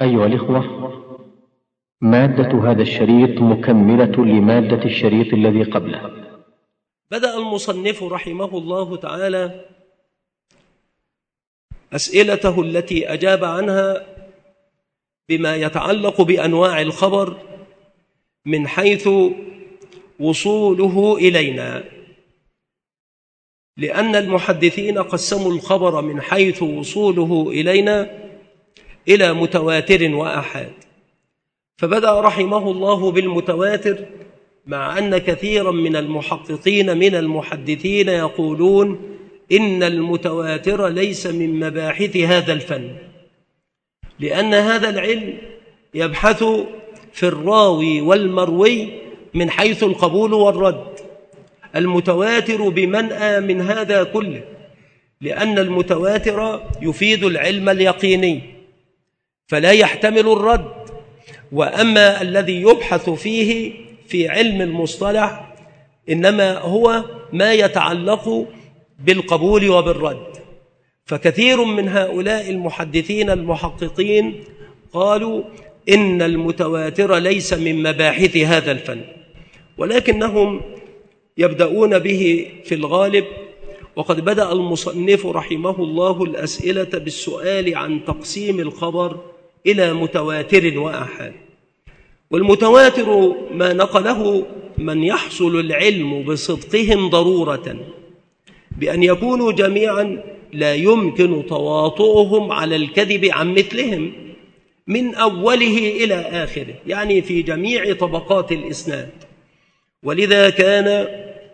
أيها الإخوة، مادة هذا الشريط مكملة لمادة الشريط الذي قبله. بدأ المصنف رحمه الله تعالى أسئلته التي أجاب عنها بما يتعلق بأنواع الخبر من حيث وصوله إلينا، لأن المحدثين قسموا الخبر من حيث وصوله إلينا إلى متواتر وآحاد. فبدأ رحمه الله بالمتواتر، مع أن كثيرا من المحققين من المحدثين يقولون إن المتواتر ليس من مباحث هذا الفن، لأن هذا العلم يبحث في الراوي والمروي من حيث القبول والرد. المتواتر بمنأى من هذا كله، لأن المتواتر يفيد العلم اليقيني فلا يحتمل الرد. وأما الذي يبحث فيه في علم المصطلح إنما هو ما يتعلق بالقبول وبالرد. فكثير من هؤلاء المحدثين المحققين قالوا إن المتواتر ليس من مباحث هذا الفن، ولكنهم يبدأون به في الغالب. وقد بدأ المصنف رحمه الله الأسئلة بالسؤال عن تقسيم الخبر إلى متواتر وآحاد. والمتواتر ما نقله من يحصل العلم بصدقهم ضرورة، بأن يكونوا جميعا لا يمكن تواطؤهم على الكذب عن مثلهم من أوله إلى آخره، يعني في جميع طبقات الإسناد. ولذا كان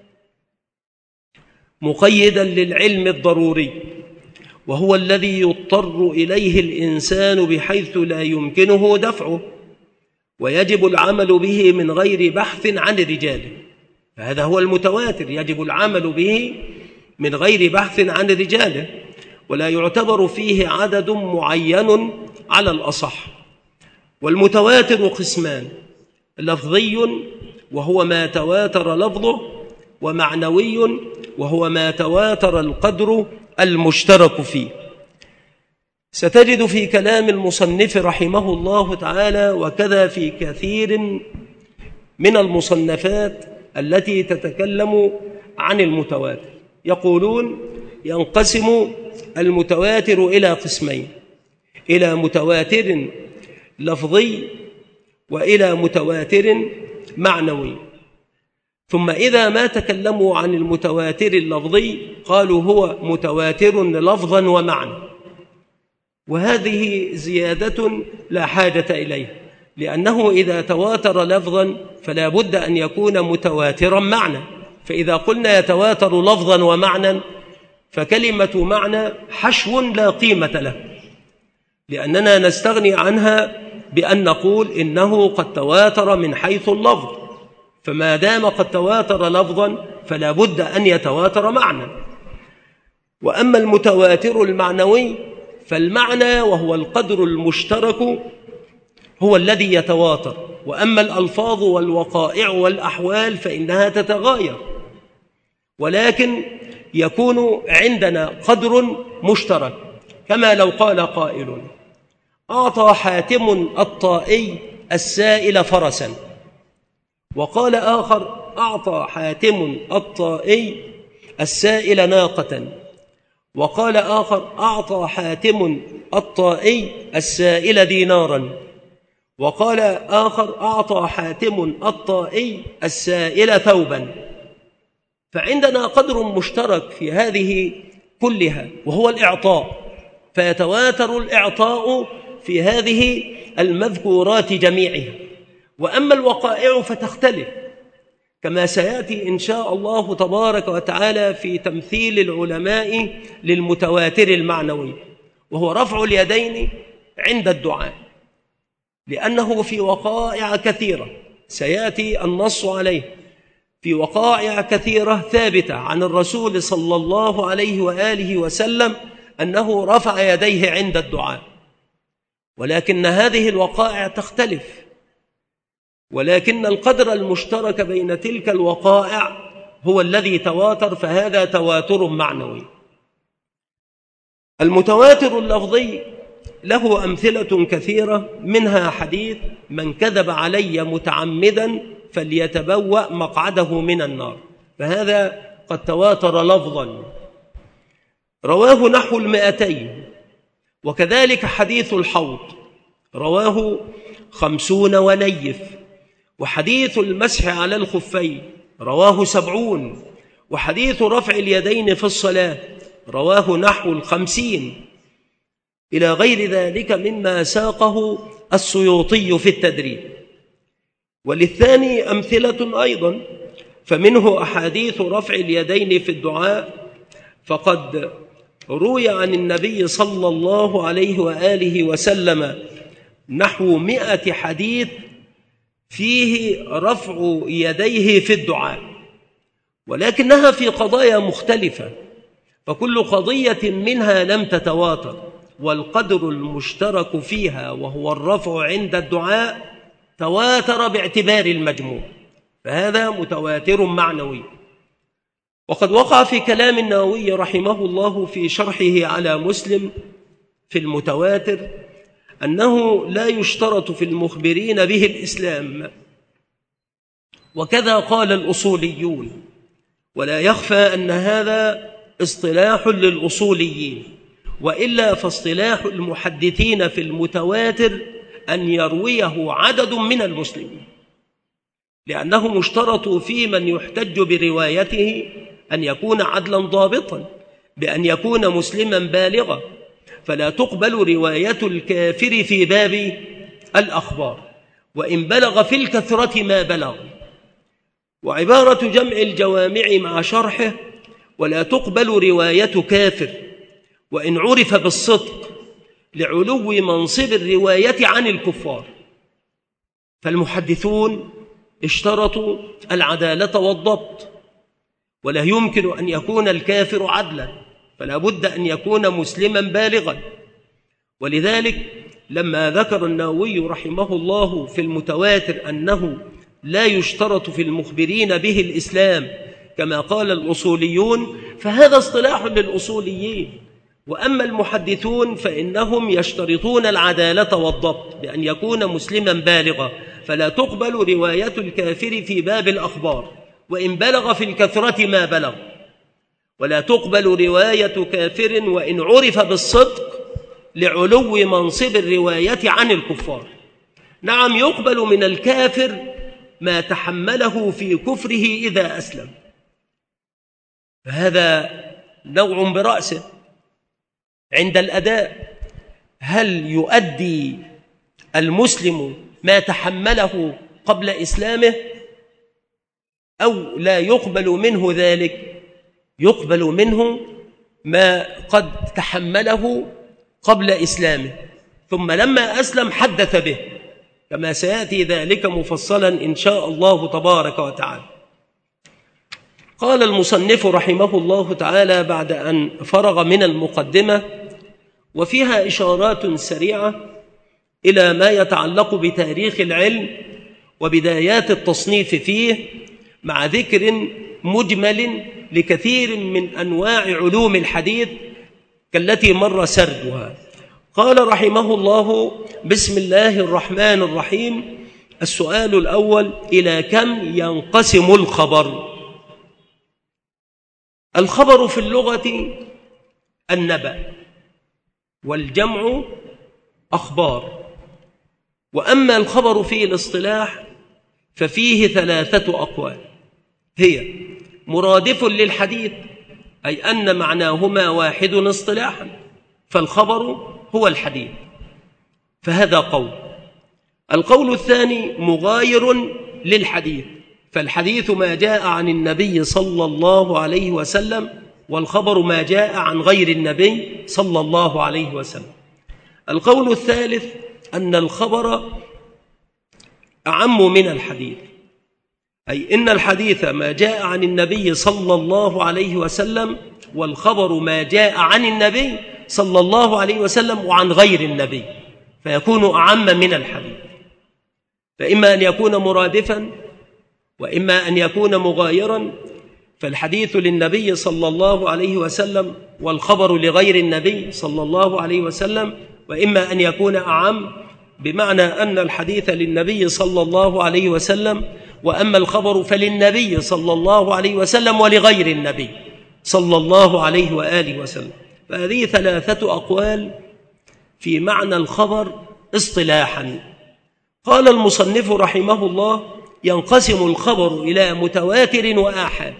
مقيدا للعلم الضروري، وهو الذي يضطر إليه الإنسان بحيث لا يمكنه دفعه، ويجب العمل به من غير بحث عن رجاله. فهذا هو المتواتر، يجب العمل به من غير بحث عن رجاله، ولا يعتبر فيه عدد معين على الأصح. والمتواتر قسمان: لفظي وهو ما تواتر لفظه، ومعنوي وهو ما تواتر القدر المشترك فيه. ستجد في كلام المصنف رحمه الله تعالى، وكذا في كثير من المصنفات التي تتكلم عن المتواتر، يقولون ينقسم المتواتر إلى قسمين: إلى متواتر لفظي وإلى متواتر معنوي. ثم إذا ما تكلموا عن المتواتر اللفظي قالوا هو متواتر لفظا ومعنى، وهذه زيادة لا حاجة إليها، لأنه إذا تواتر لفظا فلا بد أن يكون متواترا معنى. فإذا قلنا يتواتر لفظا ومعنى فكلمة معنى حشو لا قيمة له، لأننا نستغني عنها بأن نقول إنه قد تواتر من حيث اللفظ، فما دام قد تواتر لفظا فلا بد أن يتواتر معنى. وأما المتواتر المعنوي فالمعنى وهو القدر المشترك هو الذي يتواتر، وأما الألفاظ والوقائع والأحوال فإنها تتغاير، ولكن يكون عندنا قدر مشترك. كما لو قال قائل: أعطى حاتم الطائي السائل فرسا، وقال آخر: أعطى حاتم الطائي السائل ناقة، وقال آخر: أعطى حاتم الطائي السائل دينارا، وقال آخر: أعطى حاتم الطائي السائل ثوبا. فعندنا قدر مشترك في هذه كلها وهو الإعطاء، فيتواتر الإعطاء في هذه المذكورات جميعها. وأما الوقائع فتختلف، كما سيأتي إن شاء الله تبارك وتعالى في تمثيل العلماء للمتواتر المعنوي، وهو رفع اليدين عند الدعاء، لأنه في وقائع كثيرة سيأتي النص عليه، في وقائع كثيرة ثابتة عن الرسول صلى الله عليه وآله وسلم أنه رفع يديه عند الدعاء. ولكن هذه الوقائع تختلف، ولكن القدر المشترك بين تلك الوقائع هو الذي تواتر، فهذا تواتر معنوي. المتواتر اللفظي له أمثلة كثيرة، منها حديث: من كذب علي متعمدا فليتبوأ مقعده من النار، فهذا قد تواتر لفظا، رواه نحو 200. وكذلك حديث الحوض رواه 50 ونيف. وحديث المسح على الخفين رواه 70. وحديث رفع اليدين في الصلاة رواه نحو 50، إلى غير ذلك مما ساقه السيوطي في التدريب. وللثاني أمثلة أيضا، فمنه أحاديث رفع اليدين في الدعاء، فقد روي عن النبي صلى الله عليه وآله وسلم نحو 100 حديث فيه رفع يديه في الدعاء، ولكنها في قضايا مختلفة، فكل قضية منها لم تتواتر، والقدر المشترك فيها وهو الرفع عند الدعاء تواتر باعتبار المجموع، فهذا متواتر معنوي. وقد وقع في كلام النووي رحمه الله في شرحه على مسلم في المتواتر أنه لا يشترط في المخبرين به الإسلام، وكذا قال الأصوليون، ولا يخفى أن هذا اصطلاح للأصوليين، وإلا فاصطلاح المحدثين في المتواتر أن يرويه عدد من المسلمين، لأنهم اشترطوا في من يحتج بروايته أن يكون عدلا ضابطا، بأن يكون مسلما بالغا، فلا تقبل رواية الكافر في باب الأخبار وإن بلغ في الكثرة ما بلغ. وعبارة جمع الجوامع مع شرحه: ولا تقبل رواية كافر وإن عرف بالصدق لعلو منصب الرواية عن الكفار. فالمحدثون اشترطوا العدالة والضبط، ولا يمكن أن يكون الكافر عدلا، فلا بد أن يكون مسلما بالغا. ولذلك لما ذكر النووي رحمه الله في المتواتر أنه لا يشترط في المخبرين به الإسلام كما قال الأصوليون، فهذا اصطلاح للأصوليين. وأما المحدثون فإنهم يشترطون العدالة والضبط بأن يكون مسلما بالغا، فلا تقبل رواية الكافر في باب الأخبار وإن بلغ في الكثرة ما بلغ، ولا تقبل رواية كافر وإن عرف بالصدق لعلو منصب الرواية عن الكفار. نعم، يقبل من الكافر ما تحمله في كفره إذا أسلم، فهذا نوع برأسه عند الأداء. هل يؤدي المسلم ما تحمله قبل إسلامه أو لا يقبل منه ذلك؟ يقبل منه ما قد تحمله قبل إسلامه، ثم لما أسلم حدث به، كما سيأتي ذلك مفصلا إن شاء الله تبارك وتعالى. قال المصنف رحمه الله تعالى بعد أن فرغ من المقدمة، وفيها إشارات سريعة إلى ما يتعلق بتاريخ العلم وبدايات التصنيف فيه، مع ذكر مجمل لكثير من أنواع علوم الحديث كالتي مر سردها. قال رحمه الله: بسم الله الرحمن الرحيم. السؤال الأول: إلى كم ينقسم الخبر؟ الخبر في اللغة النبأ، والجمع أخبار. وأما الخبر في الاصطلاح ففيه 3 أقوال، هي مرادف للحديث، أي أن معناهما واحد اصطلاحا، فالخبر هو الحديث، فهذا قول. القول الثاني مغاير للحديث، فالحديث ما جاء عن النبي صلى الله عليه وسلم، والخبر ما جاء عن غير النبي صلى الله عليه وسلم. القول الثالث أن الخبر أعم من الحديث، أي إن الحديث ما جاء عن النبي صلى الله عليه وسلم، والخبر ما جاء عن النبي صلى الله عليه وسلم وعن غير النبي، فيكون أعم من الحديث. فإما أن يكون مرادفا وإما أن يكون مغايرا، فالحديث للنبي صلى الله عليه وسلم والخبر لغير النبي صلى الله عليه وسلم، وإما أن يكون أعم بمعنى أن الحديث للنبي صلى الله عليه وسلم، وأما الخبر فللنبي صلى الله عليه وسلم ولغير النبي صلى الله عليه وآله وسلم. فهذه 3 أقوال في معنى الخبر اصطلاحا. قال المصنف رحمه الله: ينقسم الخبر إلى متواتر وآحاد.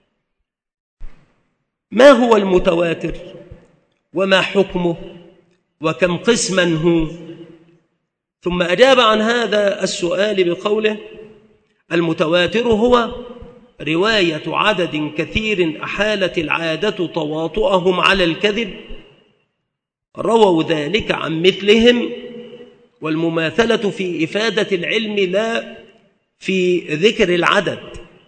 ما هو المتواتر وما حكمه وكم قسما هو؟ ثم أجاب عن هذا السؤال بقوله: المتواتر هو رواية عدد كثير أحالت العادة تواطؤهم على الكذب، رووا ذلك عن مثلهم، والمماثلة في إفادة العلم لا في ذكر العدد،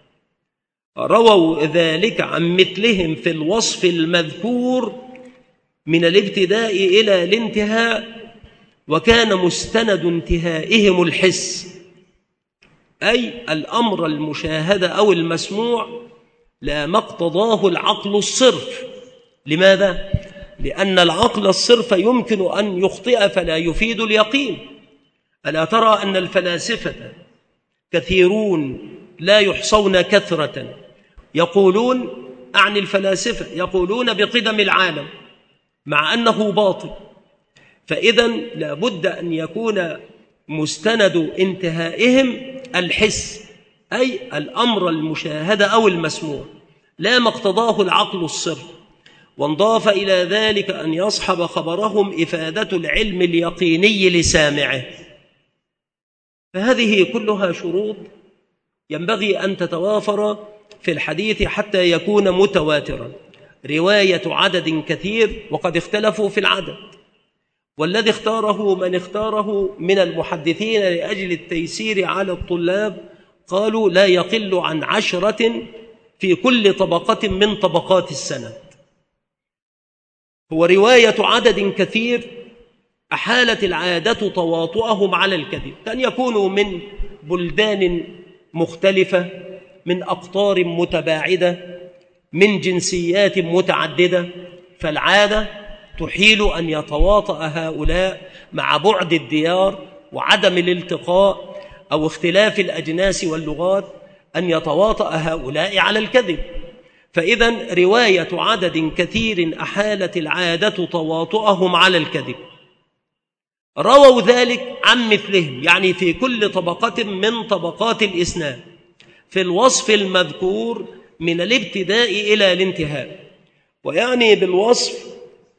رووا ذلك عن مثلهم في الوصف المذكور من الابتداء إلى الانتهاء، وكان مستند انتهائهم الحس، أي الأمر المشاهد أو المسموع، لا ما اقتضاه العقل الصرف. لماذا؟ لأن العقل الصرف يمكن أن يخطئ فلا يفيد اليقين. ألا ترى أن الفلاسفة كثيرون لا يحصون كثرة يقولون عن الفلاسفة يقولون بقدم العالم مع أنه باطل. فإذا لابد أن يكون مستند انتهائهم الحس، أي الأمر المشاهد أو المسموع، لا ما اقتضاه العقل الصرف. وانضاف إلى ذلك أن يصحب خبرهم إفادة العلم اليقيني لسامعه. فهذه كلها شروط ينبغي أن تتوافر في الحديث حتى يكون متواترا. رواية عدد كثير، وقد اختلفوا في العدد، والذي اختاره من اختاره من المحدثين لأجل التيسير على الطلاب قالوا لا يقل عن 10 في كل طبقة من طبقات السند. هو رواية عدد كثير أحالت العادة تواطؤهم على الكذب، كان يكونوا من بلدان مختلفة، من أقطار متباعدة، من جنسيات متعددة، فالعادة تحيل أن يتواطأ هؤلاء مع بعد الديار وعدم الالتقاء أو اختلاف الأجناس واللغات، أن يتواطأ هؤلاء على الكذب. فإذا رواية عدد كثير أحالت العادة تواطؤهم على الكذب، رووا ذلك عن مثلهم، يعني في كل طبقة من طبقات الإسناد، في الوصف المذكور من الابتداء إلى الانتهاء. ويعني بالوصف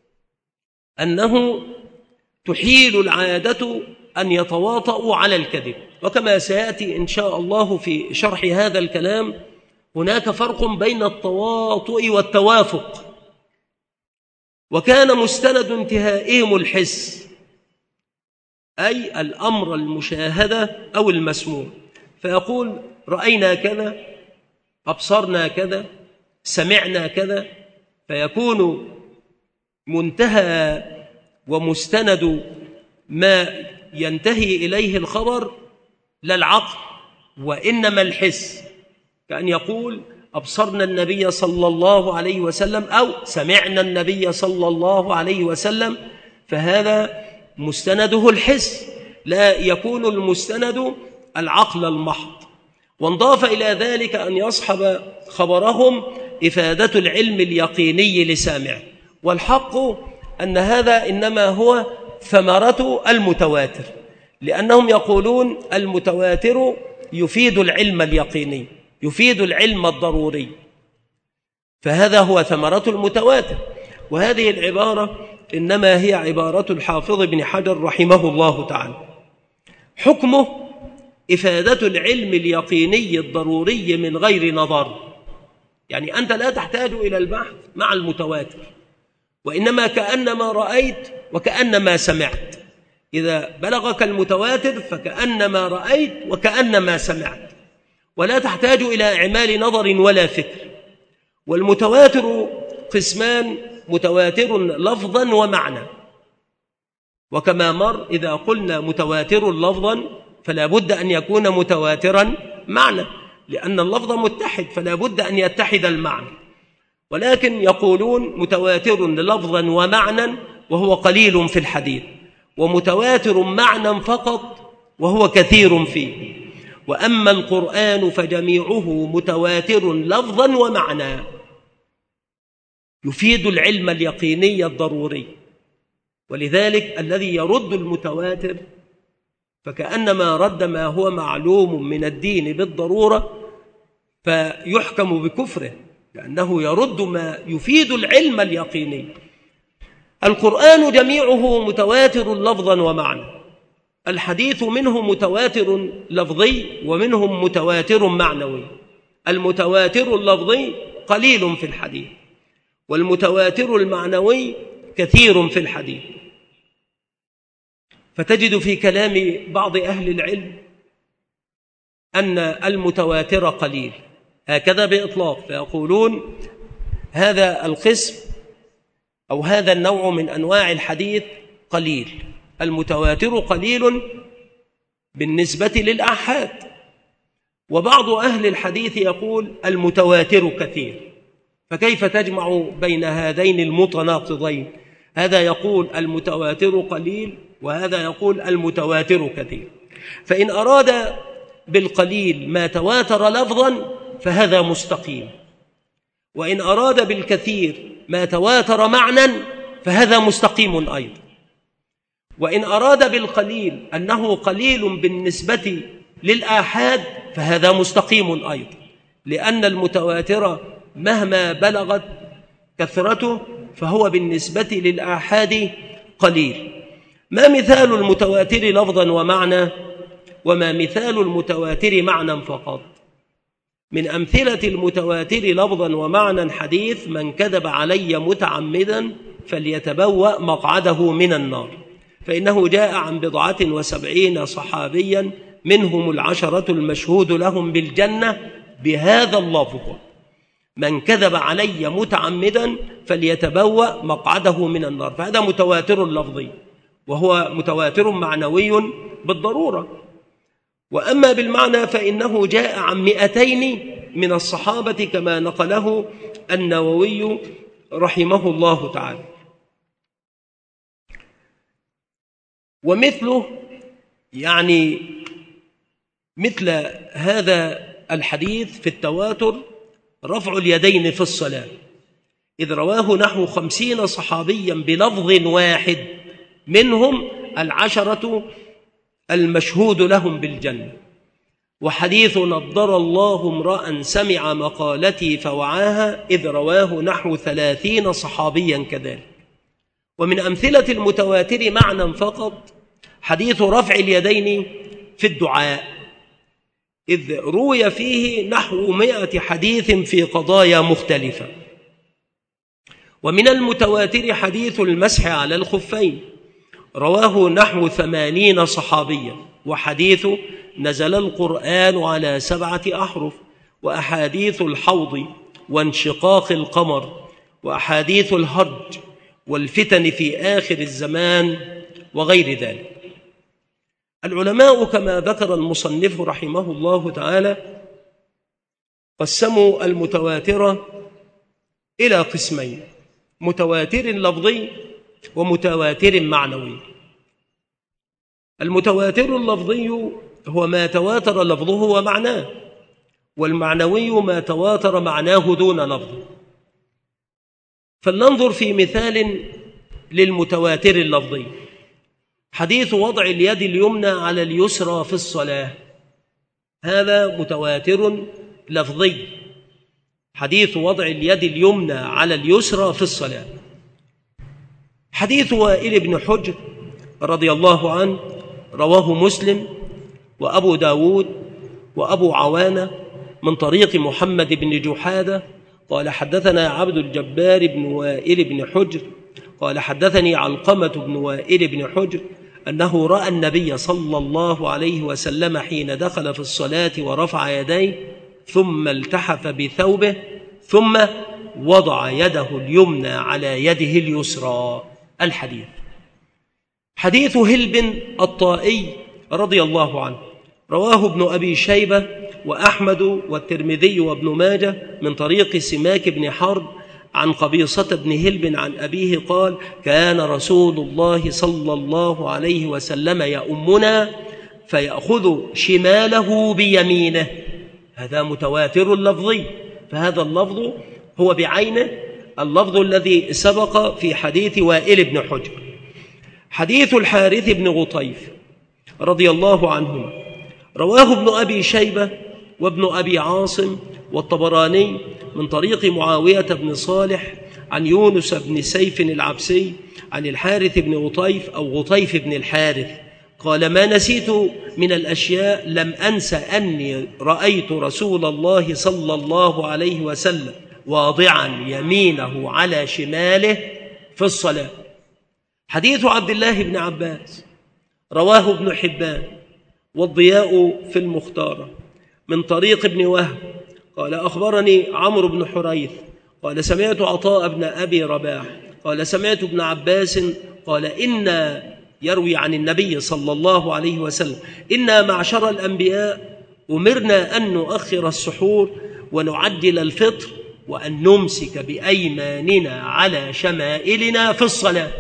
أنه تحيل العادة أن يتواطؤوا على الكذب. وكما سيأتي إن شاء الله في شرح هذا الكلام، هناك فرق بين التواطؤ والتوافق. وكان مستند انتهائهم الحس، أي الأمر المشاهدة أو المسموع، فيقول رأينا كذا، أبصرنا كذا، سمعنا كذا، فيكون منتهى ومستند ما ينتهي إليه الخبر لا العقل وإنما الحس، كأن يقول أبصرنا النبي صلى الله عليه وسلم أو سمعنا النبي صلى الله عليه وسلم، فهذا مستنده الحس، لا يكون المستند العقل المحض. وانضاف إلى ذلك أن يصحب خبرهم إفادة العلم اليقيني لسامعه. والحق أن هذا إنما هو ثمرة المتواتر، لأنهم يقولون المتواتر يفيد العلم اليقيني، يفيد العلم الضروري، فهذا هو ثمرة المتواتر. وهذه العبارة إنما هي عبارة الحافظ ابن حجر رحمه الله تعالى. حكمه إفادة العلم اليقيني الضروري من غير نظر، يعني أنت لا تحتاج إلى البحث مع المتواتر، وإنما كأنما رأيت وكأنما سمعت. إذا بلغك المتواتر فكأنما رأيت وكأنما سمعت، ولا تحتاج إلى إعمال نظر ولا فكر. والمتواتر قسمان: متواتر لفظا ومعنى. وكما مر إذا قلنا متواتر لفظا فلا بد أن يكون متواترا معنى، لأن اللفظ متحد فلا بد أن يتحد المعنى. ولكن يقولون متواتر لفظا ومعنى، وهو قليل في الحديث. ومتواتر معنى فقط وهو كثير فيه. وأما القرآن فجميعه متواتر لفظا ومعنى، يفيد العلم اليقيني الضروري. ولذلك الذي يرد المتواتر فكأنما رد ما هو معلوم من الدين بالضرورة، فيحكم بكفره، لأنه يرد ما يفيد العلم اليقيني. القرآن جميعه متواتر لفظا ومعنى، الحديث منه متواتر لفظي ومنهم متواتر معنوي. المتواتر اللفظي قليل في الحديث، والمتواتر المعنوي كثير في الحديث. فتجد في كلام بعض أهل العلم أن المتواتر قليل، هكذا بإطلاق، فيقولون هذا القسم أو هذا النوع من أنواع الحديث قليل. المتواتر قليل بالنسبة للآحاد. وبعض أهل الحديث يقول المتواتر كثير. فكيف تجمع بين هذين المتناقضين؟ هذا يقول المتواتر قليل وهذا يقول المتواتر كثير. فإن أراد بالقليل ما تواتر لفظا فهذا مستقيم، وإن أراد بالكثير ما تواتر معنى فهذا مستقيم أيضا، وإن أراد بالقليل أنه قليل بالنسبة للآحاد فهذا مستقيم أيضا، لأن المتواتر مهما بلغت كثرته فهو بالنسبة للآحاد قليل. ما مثال المتواتر لفظا ومعنى؟ وما مثال المتواتر معنى فقط؟ من أمثلة المتواتر لفظا ومعنى حديث من كذب علي متعمدا فليتبوأ مقعده من النار، فإنه جاء عن 70 صحابيا منهم 10 المشهود لهم بالجنة بهذا اللفظ: من كذب علي متعمدا فليتبوأ مقعده من النار. فهذا متواتر لفظي، وهو متواتر معنوي بالضرورة. وأما بالمعنى فإنه جاء عن 200 من الصحابة كما نقله النووي رحمه الله تعالى. ومثله يعني مثل هذا الحديث في التواتر رفع اليدين في الصلاة، إذ رواه نحو 50 صحابيا بلفظ واحد منهم 10 المشهود لهم بالجنة. وحديث نضر الله امرأ سمع مقالتي فوعاها، إذ رواه نحو 30 صحابيا كذلك. ومن أمثلة المتواتر معنى فقط حديث رفع اليدين في الدعاء، إذ روي فيه نحو 100 حديث في قضايا مختلفة. ومن المتواتر حديث المسح على الخفين، رواه نحو 80 صحابيا. وحديث نزل القرآن على 7 أحرف، وأحاديث الحوض وانشقاق القمر، وأحاديث الهرج والفتن في آخر الزمان وغير ذلك. العلماء كما ذكر المصنف رحمه الله تعالى قسموا المتواتر إلى قسمين: متواتر لفظي ومتواتر معنوي. المتواتر اللفظي هو ما تواتر لفظه ومعناه، والمعنوي ما تواتر معناه دون لفظه. فلننظر في مثال للمتواتر اللفظي: حديث وضع اليد اليمنى على اليسرى في الصلاة، هذا متواتر لفظي. حديث وضع اليد اليمنى على اليسرى في الصلاة. حديث وائل بن حجر رضي الله عنه رواه مسلم وأبو داود وأبو عوانة من طريق محمد بن جحادة قال حدثنا عبد الجبار بن وائل بن حجر قال حدثني علقمة بن وائل بن حجر أنه رأى النبي صلى الله عليه وسلم حين دخل في الصلاة ورفع يديه ثم التحف بثوبه ثم وضع يده اليمنى على يده اليسرى. الحديث حديث هلب الطائي رضي الله عنه، رواه ابن أبي شيبة وأحمد والترمذي وابن ماجه من طريق سماك بن حرب عن قبيصة بن هلب عن أبيه قال: كان رسول الله صلى الله عليه وسلم يؤمنا فيأخذ شماله بيمينه. هذا متواتر اللفظي، فهذا اللفظ هو بعينه اللفظ الذي سبق في حديث وائل بن حجر. حديث الحارث بن غطيف رضي الله عنهما رواه ابن أبي شيبة وابن أبي عاصم والطبراني من طريق معاوية بن صالح عن يونس بن سيف العبسي عن الحارث بن غطيف أو غطيف بن الحارث قال: ما نسيت من الأشياء لم أنس أني رأيت رسول الله صلى الله عليه وسلم واضعا يمينه على شماله في الصلاة. حديث عبد الله بن عباس رواه ابن حبان والضياء في المختارة من طريق ابن وهب قال: أخبرني عمرو بن حريث قال: سمعت عطاء بن أبي رباح قال: سمعت ابن عباس قال: إنا يروي عن النبي صلى الله عليه وسلم: إنا معشر الأنبياء أمرنا أن نؤخر السحور ونعجل الفطر وأن نمسك بأيماننا على شمائلنا في الصلاة.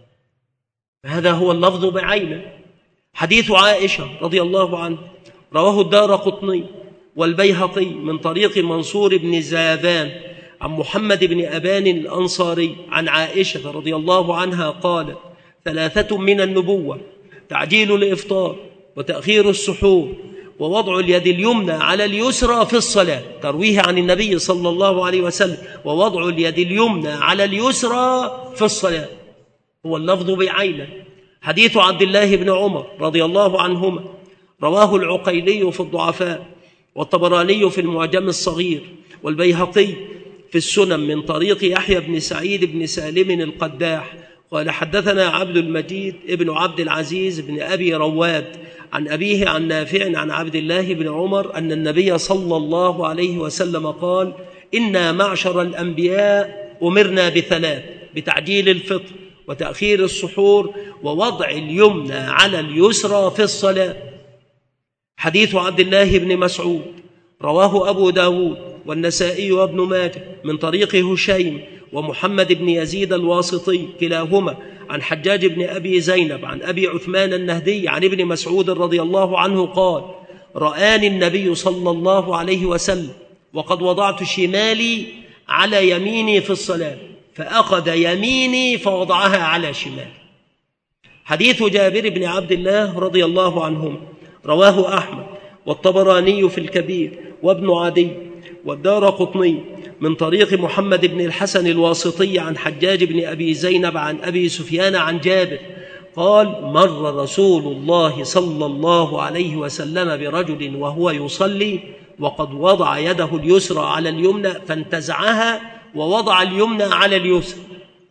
هذا هو اللفظ بعينه. حديث عائشة رضي الله عنه رواه الدارقطني والبيهقي من طريق منصور بن زاذان عن محمد بن أبان الأنصاري عن عائشة رضي الله عنها قالت: 3 من النبوة: تعجيل الإفطار وتأخير السحور ووضع اليد اليمنى على اليسرى في الصلاة. ترويه عن النبي صلى الله عليه وسلم: ووضع اليد اليمنى على اليسرى في الصلاة. هو اللفظ بعينه. حديث عبد الله بن عمر رضي الله عنهما رواه العقيلي في الضعفاء والطبراني في المعجم الصغير والبيهقي في السنن من طريق يحيى بن سعيد بن سالم القداح قال: حدثنا عبد المجيد ابن عبد العزيز بن أبي رواد عن أبيه عن نافع عن عبد الله بن عمر أن النبي صلى الله عليه وسلم قال: إنا معشر الأنبياء أمرنا ب3: بتعجيل الفطر وتأخير السحور ووضع اليمنى على اليسرى في الصلاة. حديث عبد الله بن مسعود رواه أبو داود والنسائي وابن ماجه من طريق هشيم ومحمد بن يزيد الواسطي كلاهما عن حجاج بن أبي زينب عن أبي عثمان النهدي عن ابن مسعود رضي الله عنه قال: رآني النبي صلى الله عليه وسلم وقد وضعت شمالي على يميني في الصلاة، فأخذ يميني فوضعها على شمالي. حديث جابر بن عبد الله رضي الله عنهم رواه أحمد والطبراني في الكبير وابن عدي والدارقطني من طريق محمد بن الحسن الواسطي عن حجاج بن أبي زينب عن أبي سفيان عن جابر قال: مر رسول الله صلى الله عليه وسلم برجل وهو يصلي وقد وضع يده اليسرى على اليمنى فانتزعها ووضع اليمنى على اليسرى.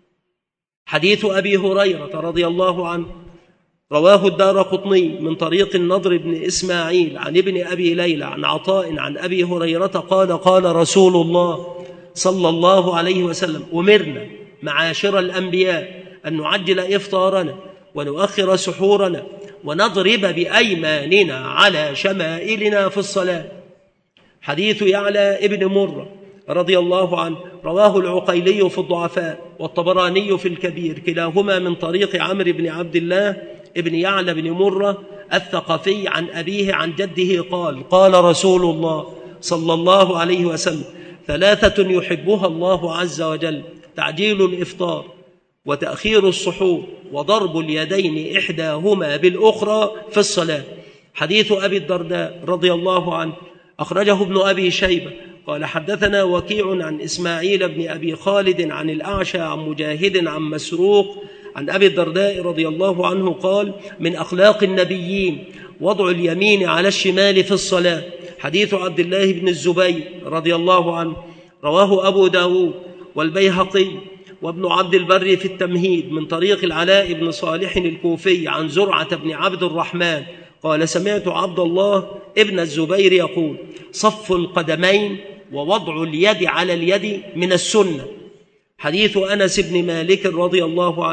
حديث أبي هريرة رضي الله عنه رواه الدارقطني من طريق النضر بن إسماعيل عن ابن أبي ليلى عن عطاء عن أبي هريرة قال: قال رسول الله صلى الله عليه وسلم: أمرنا معاشر الأنبياء أن نعجل إفطارنا ونؤخر سحورنا ونضرب بأيماننا على شمائلنا في الصلاة. حديث يعلى ابن مرة رضي الله عنه رواه العقيلي في الضعفاء والطبراني في الكبير كلاهما من طريق عمرو بن عبد الله ابن يعلى بن مرة الثقفي عن أبيه عن جده قال: قال رسول الله صلى الله عليه وسلم: 3 يحبها الله عز وجل: تعجيل الإفطار وتأخير السحور وضرب اليدين إحداهما بالأخرى في الصلاة. حديث أبي الدرداء رضي الله عنه أخرجه ابن أبي شيبة قال: حدثنا وكيع عن إسماعيل بن أبي خالد عن الأعشى عن مجاهد عن مسروق عن أبي الدرداء رضي الله عنه قال: من أخلاق النبيين وضع اليمين على الشمال في الصلاة. حديث عبد الله بن الزبير رضي الله عنه رواه أبو داود والبيهقي وابن عبد البر في التمهيد من طريق العلاء بن صالح الكوفي عن زرعة بن عبد الرحمن قال: سمعت عبد الله ابن الزبير يقول: صف القدمين ووضع اليد على اليد من السنة. حديث أنس بن مالك رضي الله عنه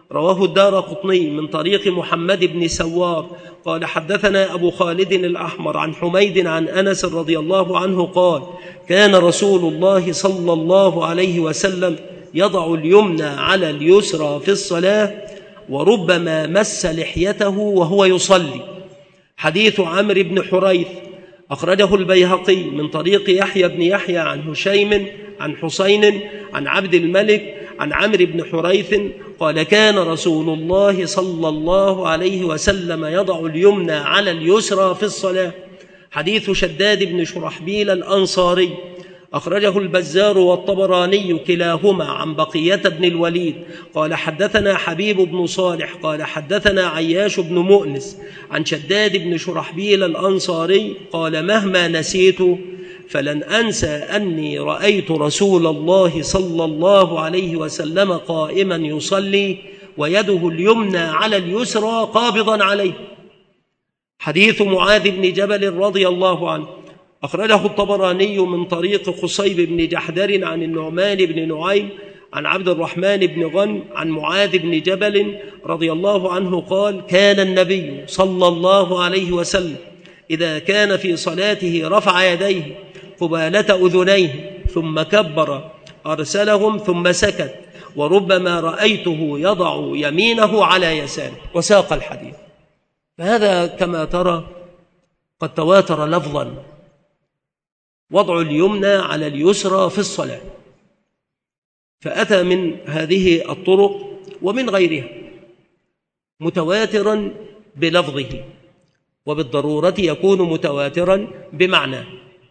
رواه الدارقطني من طريق محمد بن سوار قال حدثنا أبو خالد الأحمر عن حميد عن أنس رضي الله عنه قال كان رسول الله صلى الله عليه وسلم يضع اليمنى على اليسرى في الصلاة وربما مس لحيته وهو يصلي. حديث عمرو بن حريث أخرجه البيهقي من طريق يحيى بن يحيى عن هشيم عن حسين عن عبد الملك عن عمرو بن حريث قال كان رسول الله صلى الله عليه وسلم يضع اليمنى على اليسرى في الصلاة. حديث شداد بن شرحبيل الأنصاري أخرجه البزار والطبراني كلاهما عن بقية بن الوليد قال حدثنا حبيب بن صالح قال حدثنا عياش بن مؤنس عن شداد بن شرحبيل الأنصاري قال مهما نسيت فلن أنسى أني رأيت رسول الله صلى الله عليه وسلم قائما يصلي ويده اليمنى على اليسرى قابضا عليه. حديث معاذ بن جبل رضي الله عنه أخرجه الطبراني من طريق خصيب بن جحدر عن النعمان بن نعيم عن عبد الرحمن بن غنم عن معاذ بن جبل رضي الله عنه قال كان النبي صلى الله عليه وسلم إذا كان في صلاته رفع يديه قبالة أذنيه ثم كبر أرسلهم ثم سكت وربما رأيته يضع يمينه على يساره وساق الحديث. فهذا كما ترى قد تواتر لفظا وضع اليمنى على اليسرى في الصلاة، فأتى من هذه الطرق ومن غيرها متواترا بلفظه وبالضرورة يكون متواترا بمعناه.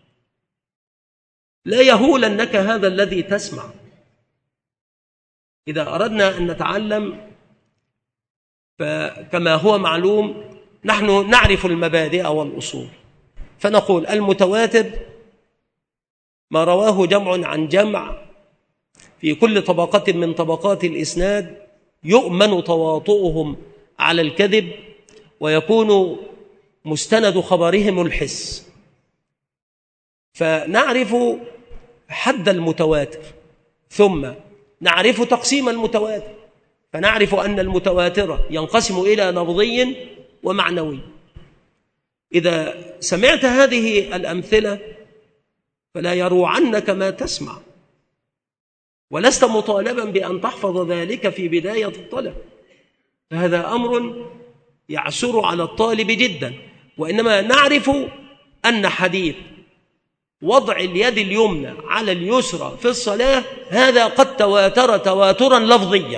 لا يهولنك هذا الذي تسمع. إذا أردنا أن نتعلم فكما هو معلوم نحن نعرف المبادئ والأصول، فنقول المتواتر ما رواه جمع عن جمع في كل طبقة من طبقات الإسناد يؤمن تواطؤهم على الكذب ويكون مستند خبرهم الحس. فنعرف حد المتواتر ثم نعرف تقسيم المتواتر، فنعرف أن المتواتر ينقسم إلى لفظي ومعنوي. إذا سمعت هذه الأمثلة فلا يروعنك ما تسمع، ولست مطالبا بأن تحفظ ذلك في بداية الطلب، فهذا أمر يعسر على الطالب جدا. وإنما نعرف أن حديث وضع اليد اليمنى على اليسرى في الصلاة هذا قد تواتر تواترا لفظيا،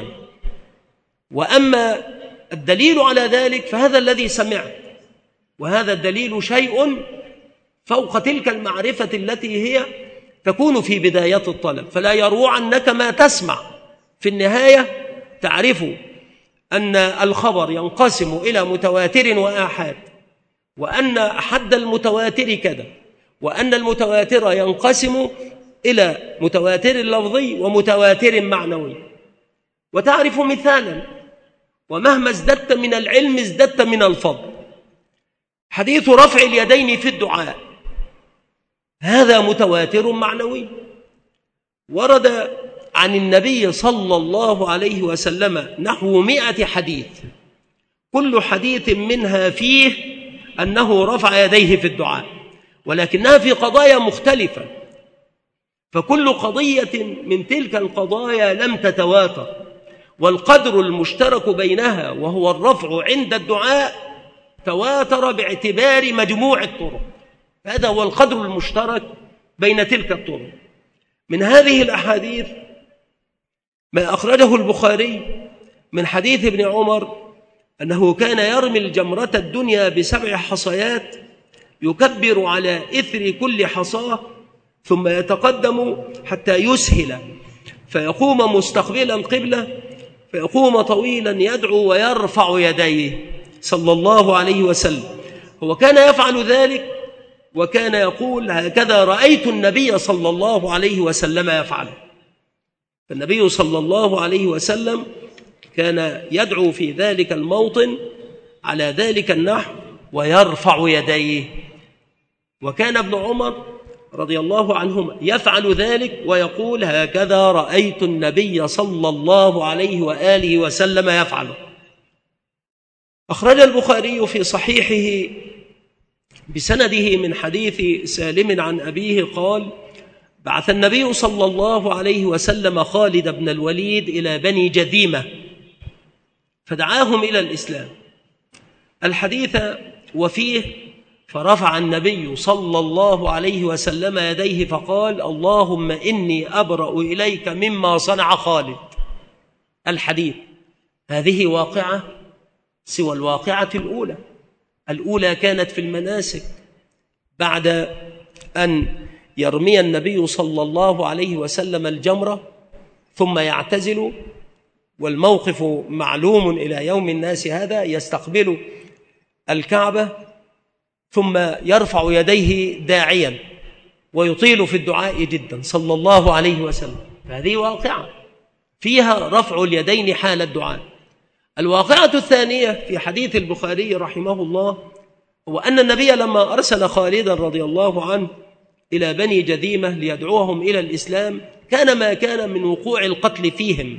وأما الدليل على ذلك فهذا الذي سمعت، وهذا الدليل شيء فوق تلك المعرفة التي هي تكون في بداية الطلب. فلا يروعنك ما تسمع، في النهاية تعرف أن الخبر ينقسم إلى متواتر وآحاد، وأن حد المتواتر كذا، وأن المتواتر ينقسم إلى متواتر لفظي ومتواتر معنوي، وتعرف مثالا. ومهما ازددت من العلم ازددت من الفضل. حديث رفع اليدين في الدعاء هذا متواتر معنوي، ورد عن النبي صلى الله عليه وسلم نحو 100 حديث، كل حديث منها فيه أنه رفع يديه في الدعاء، ولكنها في قضايا مختلفة، فكل قضية من تلك القضايا لم تتواتر، والقدر المشترك بينها وهو الرفع عند الدعاء تواتر باعتبار مجموع الطرق. هذا هو القدر المشترك بين تلك الطرق. من هذه الأحاديث ما أخرجه البخاري من حديث ابن عمر أنه كان يرمي الجمرة الدنيا ب7 حصيات يكبر على إثر كل حصاة ثم يتقدم حتى يسهل فيقوم مستقبل القبلة فيقوم طويلا يدعو ويرفع يديه صلى الله عليه وسلم. هو كان يفعل ذلك وكان يقول هكذا رأيت النبي صلى الله عليه وسلم يفعل. فالنبي صلى الله عليه وسلم كان يدعو في ذلك الموطن على ذلك النحو ويرفع يديه. وكان ابن عمر رضي الله عنهما يفعل ذلك ويقول: هكذا رأيت النبي صلى الله عليه وآله وسلم يفعله. أخرج البخاري في صحيحه بسنده من حديث سالم عن أبيه قال: بعث النبي صلى الله عليه وسلم خالد بن الوليد إلى بني جذيمة فدعاهم إلى الإسلام. الحديث وفيه: فرفع النبي صلى الله عليه وسلم يديه فقال: اللهم إني أبرأ إليك مما صنع خالد. الحديث. هذه واقعة سوى الواقعة الأولى كانت في المناسك بعد أن يرمي النبي صلى الله عليه وسلم الجمرة ثم يعتزل، والموقف معلوم إلى يوم الناس هذا، يستقبل الكعبة ثم يرفع يديه داعيا ويطيل في الدعاء جدا صلى الله عليه وسلم. هذه واقعة فيها رفع اليدين حال الدعاء. الواقعة الثانية في حديث البخاري رحمه الله هو أن النبي لما أرسل خالدا رضي الله عنه إلى بني جذيمة ليدعوهم إلى الإسلام كان ما كان من وقوع القتل فيهم،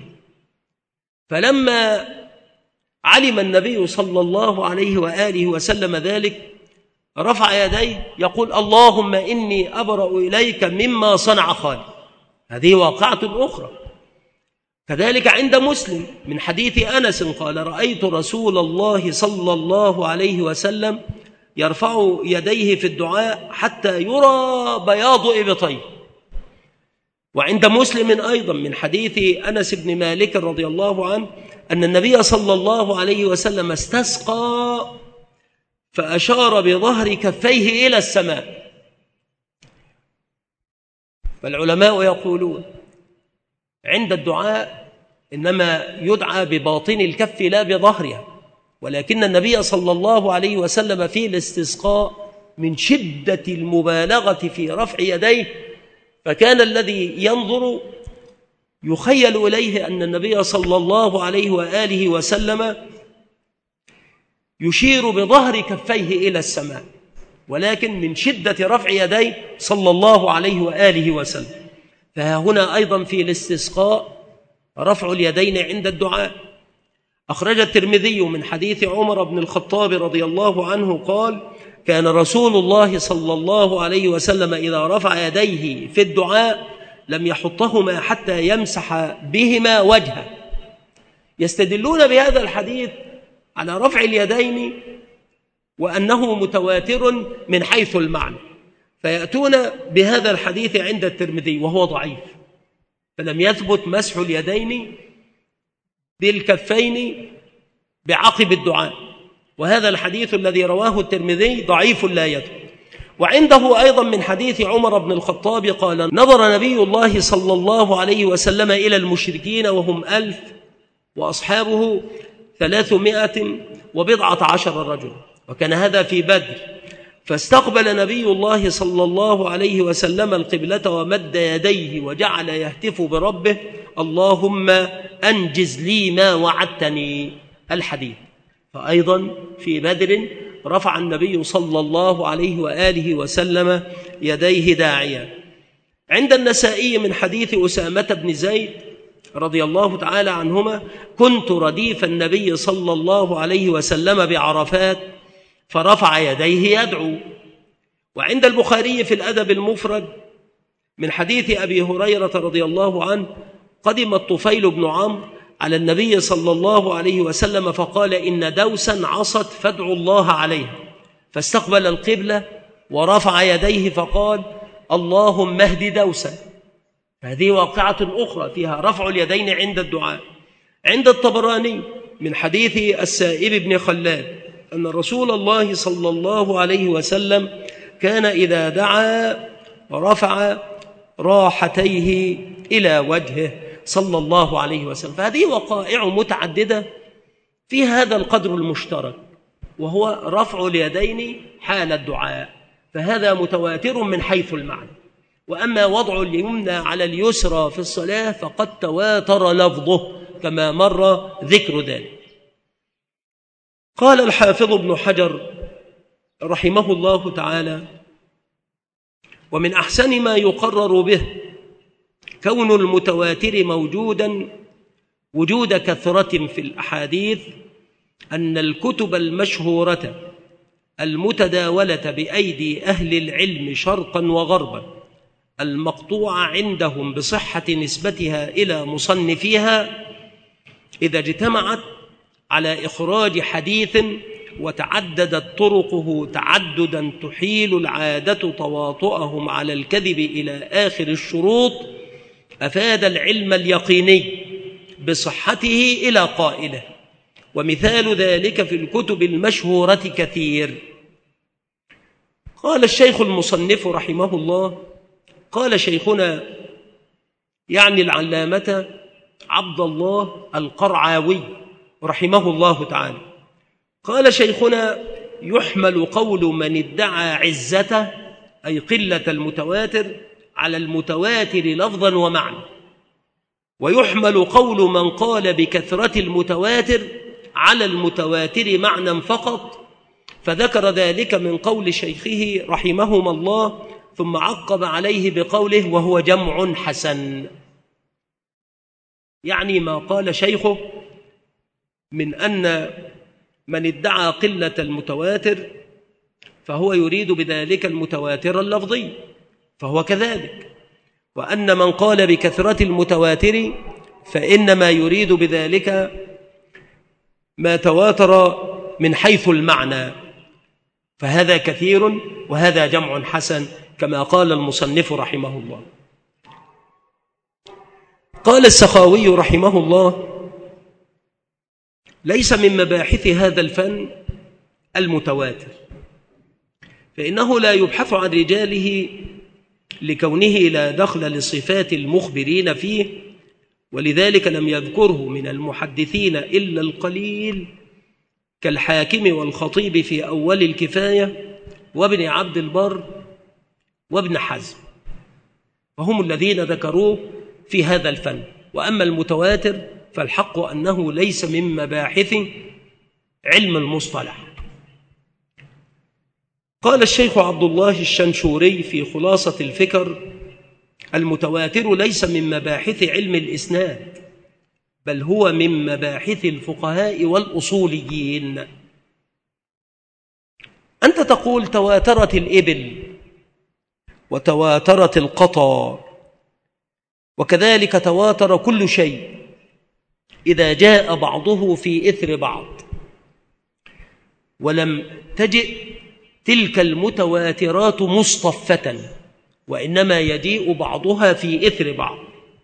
فلما علم النبي صلى الله عليه وآله وسلم ذلك رفع يديه يقول: اللهم إني أبرأ إليك مما صنع خالد. هذه واقعة أخرى. كذلك عند مسلم من حديث أنس قال: رأيت رسول الله صلى الله عليه وسلم يرفع يديه في الدعاء حتى يرى بياض إبطيه. وعند مسلم أيضا من حديث أنس بن مالك رضي الله عنه أن النبي صلى الله عليه وسلم استسقى فأشار بظهر كفيه إلى السماء. فالعلماء يقولون عند الدعاء إنما يدعى بباطن الكف لا بظهرها، ولكن النبي صلى الله عليه وسلم في الاستسقاء من شدة المبالغة في رفع يديه فكان الذي ينظر يخيل إليه أن النبي صلى الله عليه وآله وسلم يشير بظهر كفيه إلى السماء، ولكن من شدة رفع يديه صلى الله عليه وآله وسلم. فهنا أيضا في الاستسقاء رفع اليدين عند الدعاء. أخرج الترمذي من حديث عمر بن الخطاب رضي الله عنه قال: كان رسول الله صلى الله عليه وسلم إذا رفع يديه في الدعاء لم يحطهما حتى يمسح بهما وجهه. يستدلون بهذا الحديث على رفع اليدين وأنه متواتر من حيث المعنى، فيأتون بهذا الحديث عند الترمذي وهو ضعيف، فلم يثبت مسح اليدين بالكفين بعقب الدعاء، وهذا الحديث الذي رواه الترمذي ضعيف لا يثبت. وعنده أيضا من حديث عمر بن الخطاب قال: نظر نبي الله صلى الله عليه وسلم إلى المشركين وهم 1000 وأصحابه 310 رجل، وكان هذا في بدر، فاستقبل نبي الله صلى الله عليه وسلم القبلة ومد يديه وجعل يهتف بربه: اللهم أنجز لي ما وعدتني. الحديث. فأيضا في بدر رفع النبي صلى الله عليه وآله وسلم يديه داعيا. عند النسائي من حديث أسامة بن زيد رضي الله تعالى عنهما: كنت رديف النبي صلى الله عليه وسلم بعرفات فرفع يديه يدعو. وعند البخاري في الأدب المفرد من حديث أبي هريرة رضي الله عنه: قدم الطفيل بن عمرو على النبي صلى الله عليه وسلم فقال: إن دوسا عصت فادعوا الله عليها، فاستقبل القبلة ورفع يديه فقال: اللهم اهد دوسا. هذه واقعة أخرى فيها رفع اليدين عند الدعاء. عند الطبراني من حديث السائب بن خلاد أن رسول الله صلى الله عليه وسلم كان إذا دعا رفع راحتيه إلى وجهه صلى الله عليه وسلم. فهذه وقائع متعددة في هذا القدر المشترك، وهو رفع اليدين حال الدعاء، فهذا متواتر من حيث المعنى. وأما وضع اليمنى على اليسرى في الصلاة فقد تواتر لفظه كما مر ذكر ذلك. قال الحافظ ابن حجر رحمه الله تعالى: ومن أحسن ما يقرر به كون المتواتر موجودا وجود كثرة في الأحاديث أن الكتب المشهورة المتداولة بأيدي أهل العلم شرقا وغربا المقطوعة عندهم بصحة نسبتها إلى مصنفيها إذا اجتمعت على إخراج حديث وتعددت طرقه تعددا تحيل العادة تواطؤهم على الكذب إلى آخر الشروط أفاد العلم اليقيني بصحته إلى قائله. ومثال ذلك في الكتب المشهورة كثير. قال الشيخ المصنف رحمه الله، قال شيخنا يعني العلامة عبد الله القرعاوي رحمه الله تعالى، قال شيخنا: يحمل قول من ادعى عزته أي قلة المتواتر على المتواتر لفظا ومعنى، ويحمل قول من قال بكثرة المتواتر على المتواتر معنى فقط، فذكر ذلك من قول شيخه رحمهما الله، ثم عقب عليه بقوله: وهو جمع حسن. يعني ما قال شيخه من أن من ادعى قلة المتواتر فهو يريد بذلك المتواتر اللفظي، فهو كذلك، وأن من قال بكثرة المتواتر فإنما يريد بذلك ما تواتر من حيث المعنى، فهذا كثير وهذا جمع حسن كما قال المصنف رحمه الله. قال السخاوي رحمه الله: ليس من مباحث هذا الفن المتواتر، فإنه لا يبحث عن رجاله لكونه لا دخل لصفات المخبرين فيه، ولذلك لم يذكره من المحدثين إلا القليل كالحاكم والخطيب في أول الكفاية وابن عبد البر وابن حزم، وهم الذين ذكروه في هذا الفن. وأما المتواتر فالحق أنه ليس من مباحث علم المصطلح. قال الشيخ عبد الله الشنشوري في خلاصة الفكر: المتواتر ليس من مباحث علم الإسناد، بل هو من مباحث الفقهاء والأصوليين. أنت تقول تواترت الإبل وتواترت القطا، وكذلك تواتر كل شيء إذا جاء بعضه في إثر بعض، ولم تجئ تلك المتواترات مصطفة، وإنما يجيء بعضها في إثر بعض.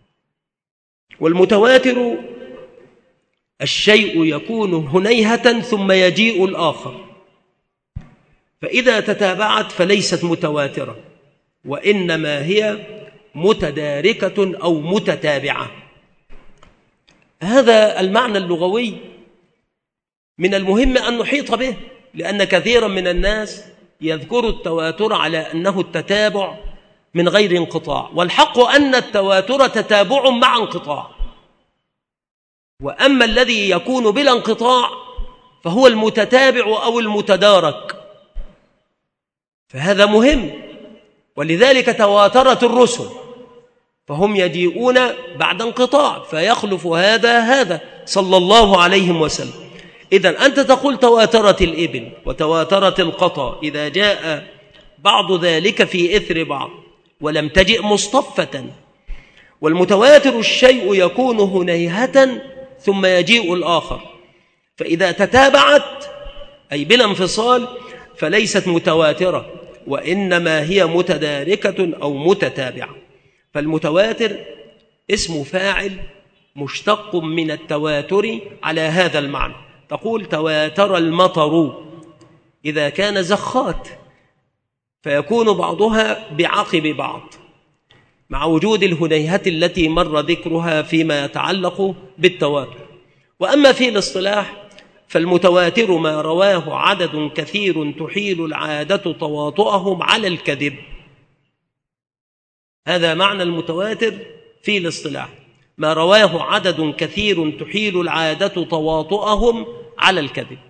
والمتواتر الشيء يكون هنيهة ثم يجيء الآخر، فإذا تتابعت فليست متواترة، وإنما هي متداركة أو متتابعة. هذا المعنى اللغوي من المهم أن نحيط به، لأن كثيرا من الناس يذكر التواتر على أنه التتابع من غير انقطاع، والحق أن التواتر تتابع مع انقطاع، وأما الذي يكون بلا انقطاع فهو المتتابع أو المتدارك، فهذا مهم. ولذلك تواترت الرسل، فهم يجيئون بعد انقطاع فيخلف هذا صلى الله عليه وسلم. إذن أنت تقول تواترت الإبل وتواترت القطا إذا جاء بعض ذلك في إثر بعض ولم تجئ مصطفة. والمتواتر الشيء يكون هنيهة ثم يجيء الآخر، فإذا تتابعت أي بلا انفصال فليست متواترة، وإنما هي متداركة أو متتابعة. فالمتواتر اسم فاعل مشتق من التواتر على هذا المعنى. تقول تواتر المطر إذا كان زخات، فيكون بعضها بعقب بعض مع وجود الهنيهة التي مر ذكرها فيما يتعلق بالتواتر. وأما في الاصطلاح فالمتواتر ما رواه عدد كثير تحيل العادة تواطؤهم على الكذب. هذا معنى المتواتر في الاصطلاح، ما رواه عدد كثير تحيل العادة تواطؤهم على الكذب.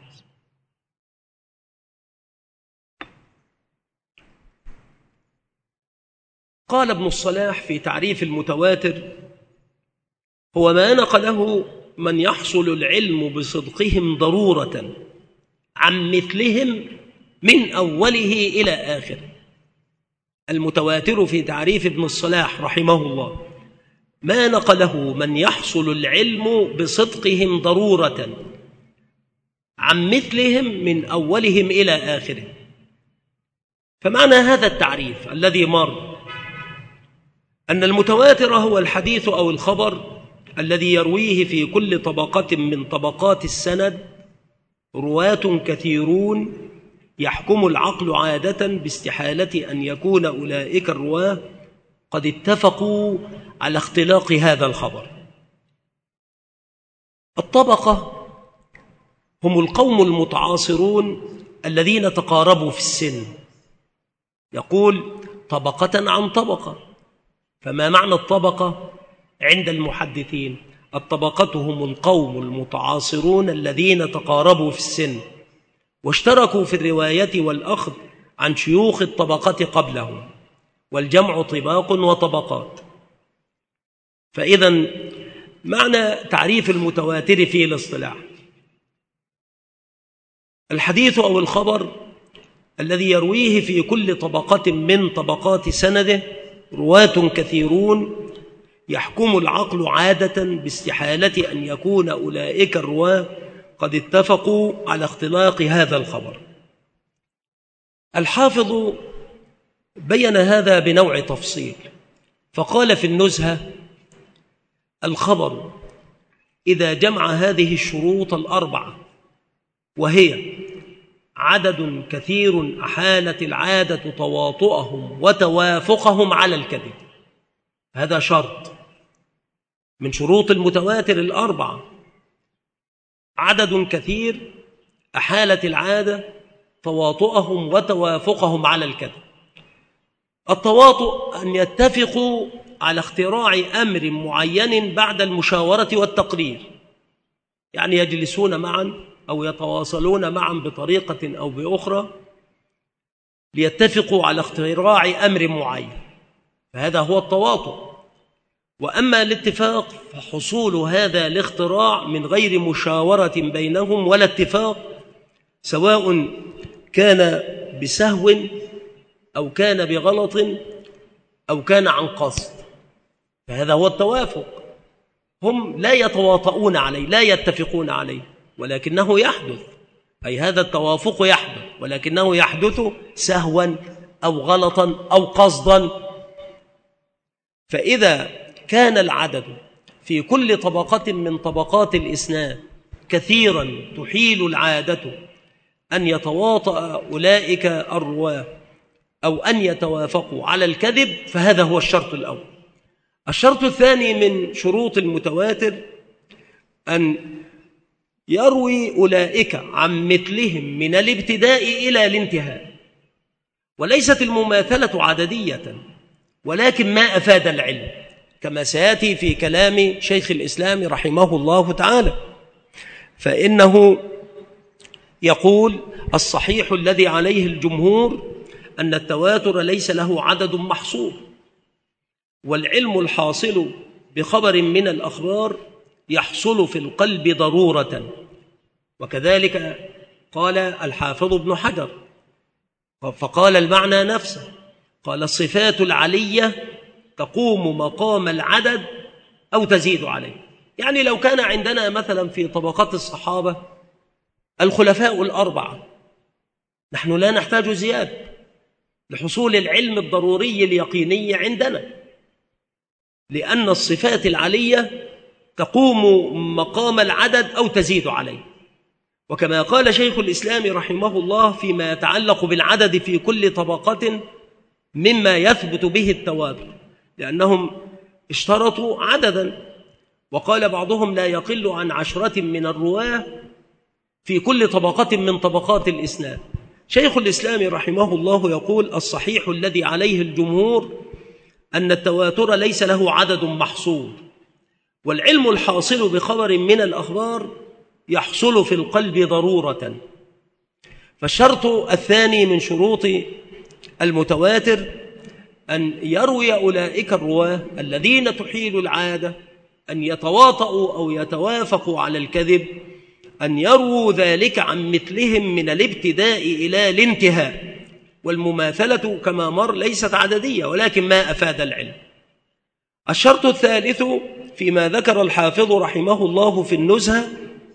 قال ابن الصلاح في تعريف المتواتر: هو ما نقله من يحصل العلم بصدقهم ضرورة عن مثلهم من أوله إلى آخره. المتواتر في تعريف ابن الصلاح رحمه الله ما نقله من يحصل العلم بصدقهم ضرورة عن مثلهم من أولهم إلى آخره. فمعنى هذا التعريف الذي مر أن المتواتر هو الحديث أو الخبر الذي يرويه في كل طبقة من طبقات السند رواة كثيرون يحكم العقل عادة باستحالة أن يكون أولئك الرواه قد اتفقوا على اختلاق هذا الخبر. الطبقة هم القوم المتعاصرون الذين تقاربوا في السن، يقول طبقة عن طبقة. فما معنى الطبقة عند المحدثين؟ الطبقة هم القوم المتعاصرون الذين تقاربوا في السن واشتركوا في الرواية والأخذ عن شيوخ الطبقة قبلهم، والجمع طباق وطبقات. فإذا معنى تعريف المتواتر في الاصطلاح: الحديث أو الخبر الذي يرويه في كل طبقة من طبقات سنده رواة كثيرون يحكم العقل عادة باستحالة أن يكون أولئك الرواه قد اتفقوا على اختلاق هذا الخبر. الحافظ بين هذا بنوع تفصيل، فقال في النزهة: الخبر إذا جمع هذه الشروط الأربعة، وهي عدد كثير أحالت العادة تواطؤهم وتوافقهم على الكذب، هذا شرط من شروط المتواتر الأربعة، عدد كثير أحالت العادة تواطؤهم وتوافقهم على الكذب. التواطؤ أن يتفقوا على اختراع أمر معين بعد المشاورة والتقرير، يعني يجلسون معا أو يتواصلون معا بطريقة أو بأخرى ليتفقوا على اختراع أمر معين، فهذا هو التواطؤ. وأما الاتفاق فحصول هذا الاختراع من غير مشاورة بينهم ولا اتفاق، سواء كان بسهو أو كان بغلط أو كان عن قصد، فهذا هو التوافق. هم لا يتواطؤون عليه، لا يتفقون عليه، ولكنه يحدث، أي هذا التوافق يحدث، ولكنه يحدث سهوا أو غلطا أو قصدا. فإذا كان العدد في كل طبقة من طبقات الإسناد كثيرا تحيل العادة أن يتواطأ أولئك الرواة أو أن يتوافقوا على الكذب، فهذا هو الشرط الأول. الشرط الثاني من شروط المتواتر أن يروي أولئك عن مثلهم من الابتداء إلى الانتهاء، وليست المماثلة عددية ولكن ما أفاد العلم، كما سيأتي في كلام شيخ الإسلام رحمه الله تعالى، فإنه يقول: الصحيح الذي عليه الجمهور أن التواتر ليس له عدد محصور، والعلم الحاصل بخبر من الأخبار يحصل في القلب ضرورة. وكذلك قال الحافظ ابن حجر، فقال المعنى نفسه، قال: الصفات العلية تقوم مقام العدد أو تزيد عليه. يعني لو كان عندنا مثلا في طبقات الصحابة الخلفاء الأربعة، نحن لا نحتاج زيادة لحصول العلم الضروري اليقيني عندنا، لأن الصفات العلية تقوم مقام العدد أو تزيد عليه. وكما قال شيخ الإسلام رحمه الله فيما يتعلق بالعدد في كل طبقة مما يثبت به التواتر، لأنهم اشترطوا عددا، وقال بعضهم لا يقل عن 10 من الرواه في كل طبقة من طبقات الإسناد. شيخ الإسلام رحمه الله يقول: الصحيح الذي عليه الجمهور أن التواتر ليس له عدد محصور، والعلم الحاصل بخبر من الأخبار يحصل في القلب ضرورة. فالشرط الثاني من شروط المتواتر أن يروي أولئك الرواة الذين تحيل العادة أن يتواطؤوا أو يتوافقوا على الكذب، أن يرووا ذلك عن مثلهم من الابتداء إلى الانتهاء. والمماثلة كما مر ليست عددية ولكن ما أفاد العلم. الشرط الثالث فيما ذكر الحافظ رحمه الله في النزهة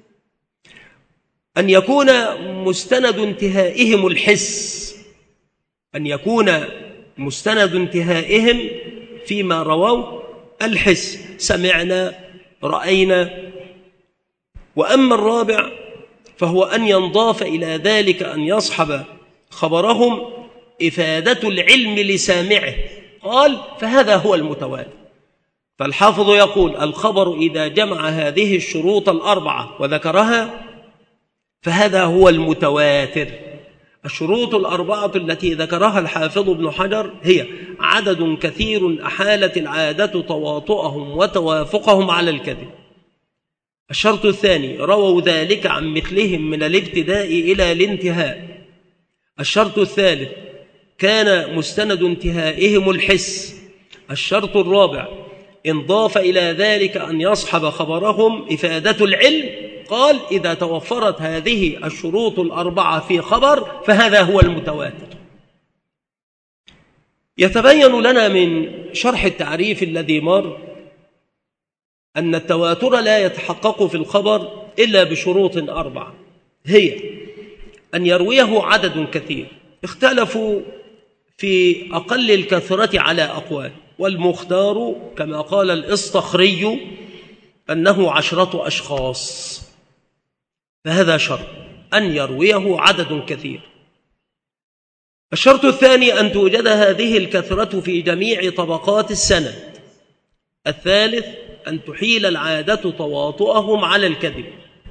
أن يكون مستند انتهائهم الحس، أن يكون مستند انتهائهم فيما رووا الحس، سمعنا رأينا. وأما الرابع فهو أن ينضاف إلى ذلك أن يصحب خبرهم إفادة العلم لسامعه، قال فهذا هو المتواتر. فالحافظ يقول الخبر إذا جمع هذه الشروط الأربعة وذكرها فهذا هو المتواتر. الشروط الأربعة التي ذكرها الحافظ ابن حجر هي عدد كثير أحالت العادة تواطؤهم وتوافقهم على الكذب. الشرط الثاني رووا ذلك عن مثلهم من الابتداء إلى الانتهاء. الشرط الثالث كان مستند انتهائهم الحس. الشرط الرابع انضاف إلى ذلك أن يصحب خبرهم إفادة العلم، قال إذا توفرت هذه الشروط الأربعة في خبر فهذا هو المتواتر. يتبين لنا من شرح التعريف الذي مر أن التواتر لا يتحقق في الخبر إلا بشروط أربعة، هي أن يرويه عدد كثير، اختلفوا في أقل الكثرة على أقوال، والمختار كما قال الإصطخري أنه 10 أشخاص، فهذا شرط أن يرويه عدد كثير. الشرط الثاني أن توجد هذه الكثرة في جميع طبقات السند. الثالث أن تحيل العادة تواطؤهم على الكذب،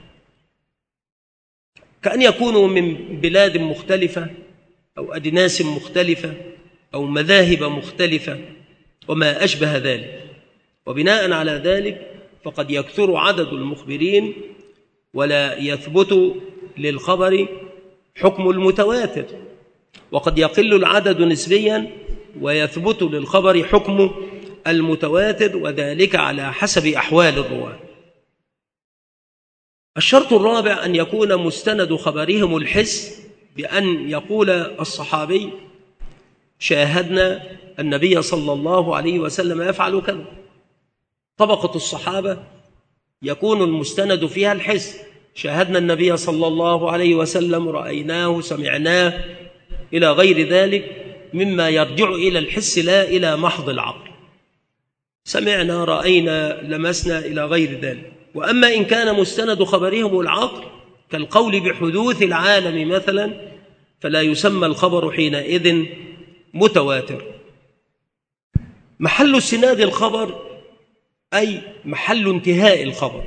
كأن يكونوا من بلاد مختلفة أو أجناس مختلفة أو مذاهب مختلفة وما أشبه ذلك. وبناء على ذلك فقد يكثر عدد المخبرين ولا يثبت للخبر حكم المتواتر، وقد يقل العدد نسبيا ويثبت للخبر حكم المتواتر، وذلك على حسب أحوال الرواة. الشرط الرابع أن يكون مستند خبرهم الحس، بأن يقول الصحابي شاهدنا النبي صلى الله عليه وسلم يفعل كذا. طبقة الصحابة يكون المستند فيها الحس، شاهدنا النبي صلى الله عليه وسلم، رأيناه، سمعناه، إلى غير ذلك مما يرجع إلى الحس لا إلى محض العقل، سمعنا رأينا لمسنا إلى غير ذلك. وأما إن كان مستند خبرهم العقل كالقول بحدوث العالم مثلا فلا يسمى الخبر حينئذ متواتر. محل استناد الخبر أي محل انتهاء الخبر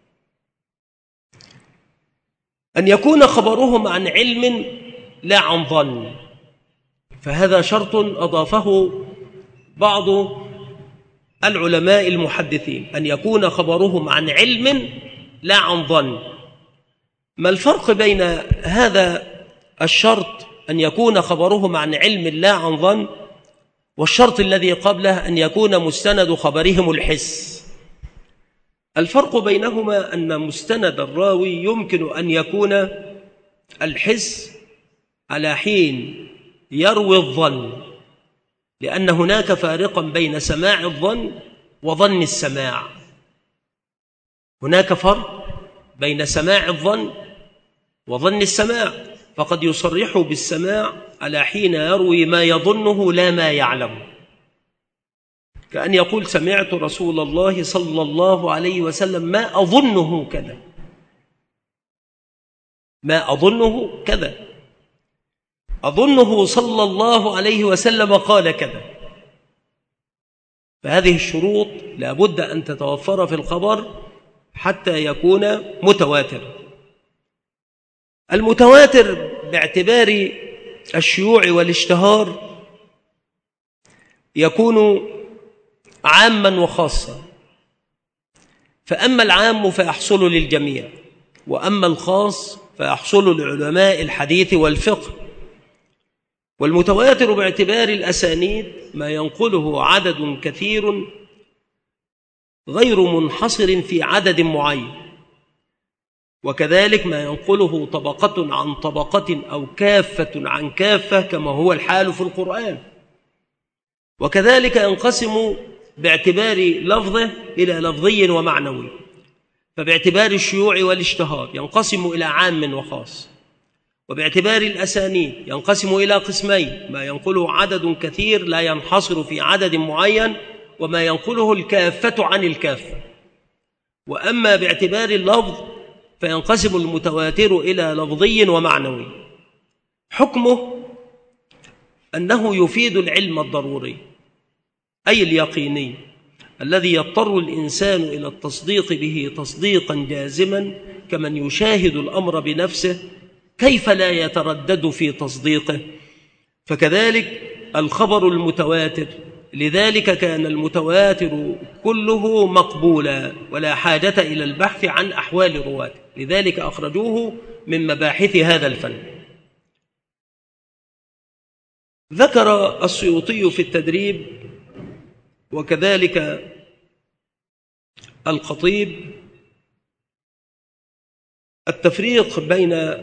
أن يكون خبرهم عن علم لا عن ظن، فهذا شرط أضافه بعض العلماء المحدثين، أن يكون خبرهم عن علم لا عن ظن. ما الفرق بين هذا الشرط أن يكون خبرهم عن علم لا عن ظن والشرط الذي قبله أن يكون مستند خبرهم الحس؟ الفرق بينهما أن مستند الراوي يمكن أن يكون الحس على حين يروي الظن، لأن هناك فارقا بين سماع الظن وظن السماع، هناك فرق بين سماع الظن وظن السماع، فقد يصرح بالسماع على حين يروي ما يظنه لا ما يعلم، كأن يقول سمعت رسول الله صلى الله عليه وسلم ما أظنه كذا، ما أظنه كذا، أظنه صلى الله عليه وسلم قال كذا. فهذه الشروط لا بد أن تتوفر في الخبر حتى يكون متواتر. المتواتر باعتبار الشيوع والاشتهار يكون عاما وخاصا، فأما العام فيحصل للجميع، وأما الخاص فيحصل لعلماء الحديث والفقه. والمتواتر باعتبار الأسانيد ما ينقله عدد كثير غير منحصر في عدد معين، وكذلك ما ينقله طبقة عن طبقة أو كافة عن كافة كما هو الحال في القرآن. وكذلك ينقسم باعتبار لفظه إلى لفظي ومعنوي، فباعتبار الشيوع والاشتهار ينقسم إلى عام وخاص، وباعتبار الأسانيد ينقسم إلى قسمين: ما ينقله عدد كثير لا ينحصر في عدد معين، وما ينقله الكافة عن الكافة. وأما باعتبار اللفظ فينقسم المتواتر إلى لفظي ومعنوي. حكمه أنه يفيد العلم الضروري، أي اليقيني، الذي يضطر الإنسان إلى التصديق به تصديقا جازما كمن يشاهد الأمر بنفسه، كيف لا يتردد في تصديقه؟ فكذلك الخبر المتواتر، لذلك كان المتواتر كله مقبولا ولا حاجة إلى البحث عن أحوال رواته، لذلك أخرجوه من مباحث هذا الفن. ذكر السيوطي في التدريب وكذلك الخطيب التفريق بين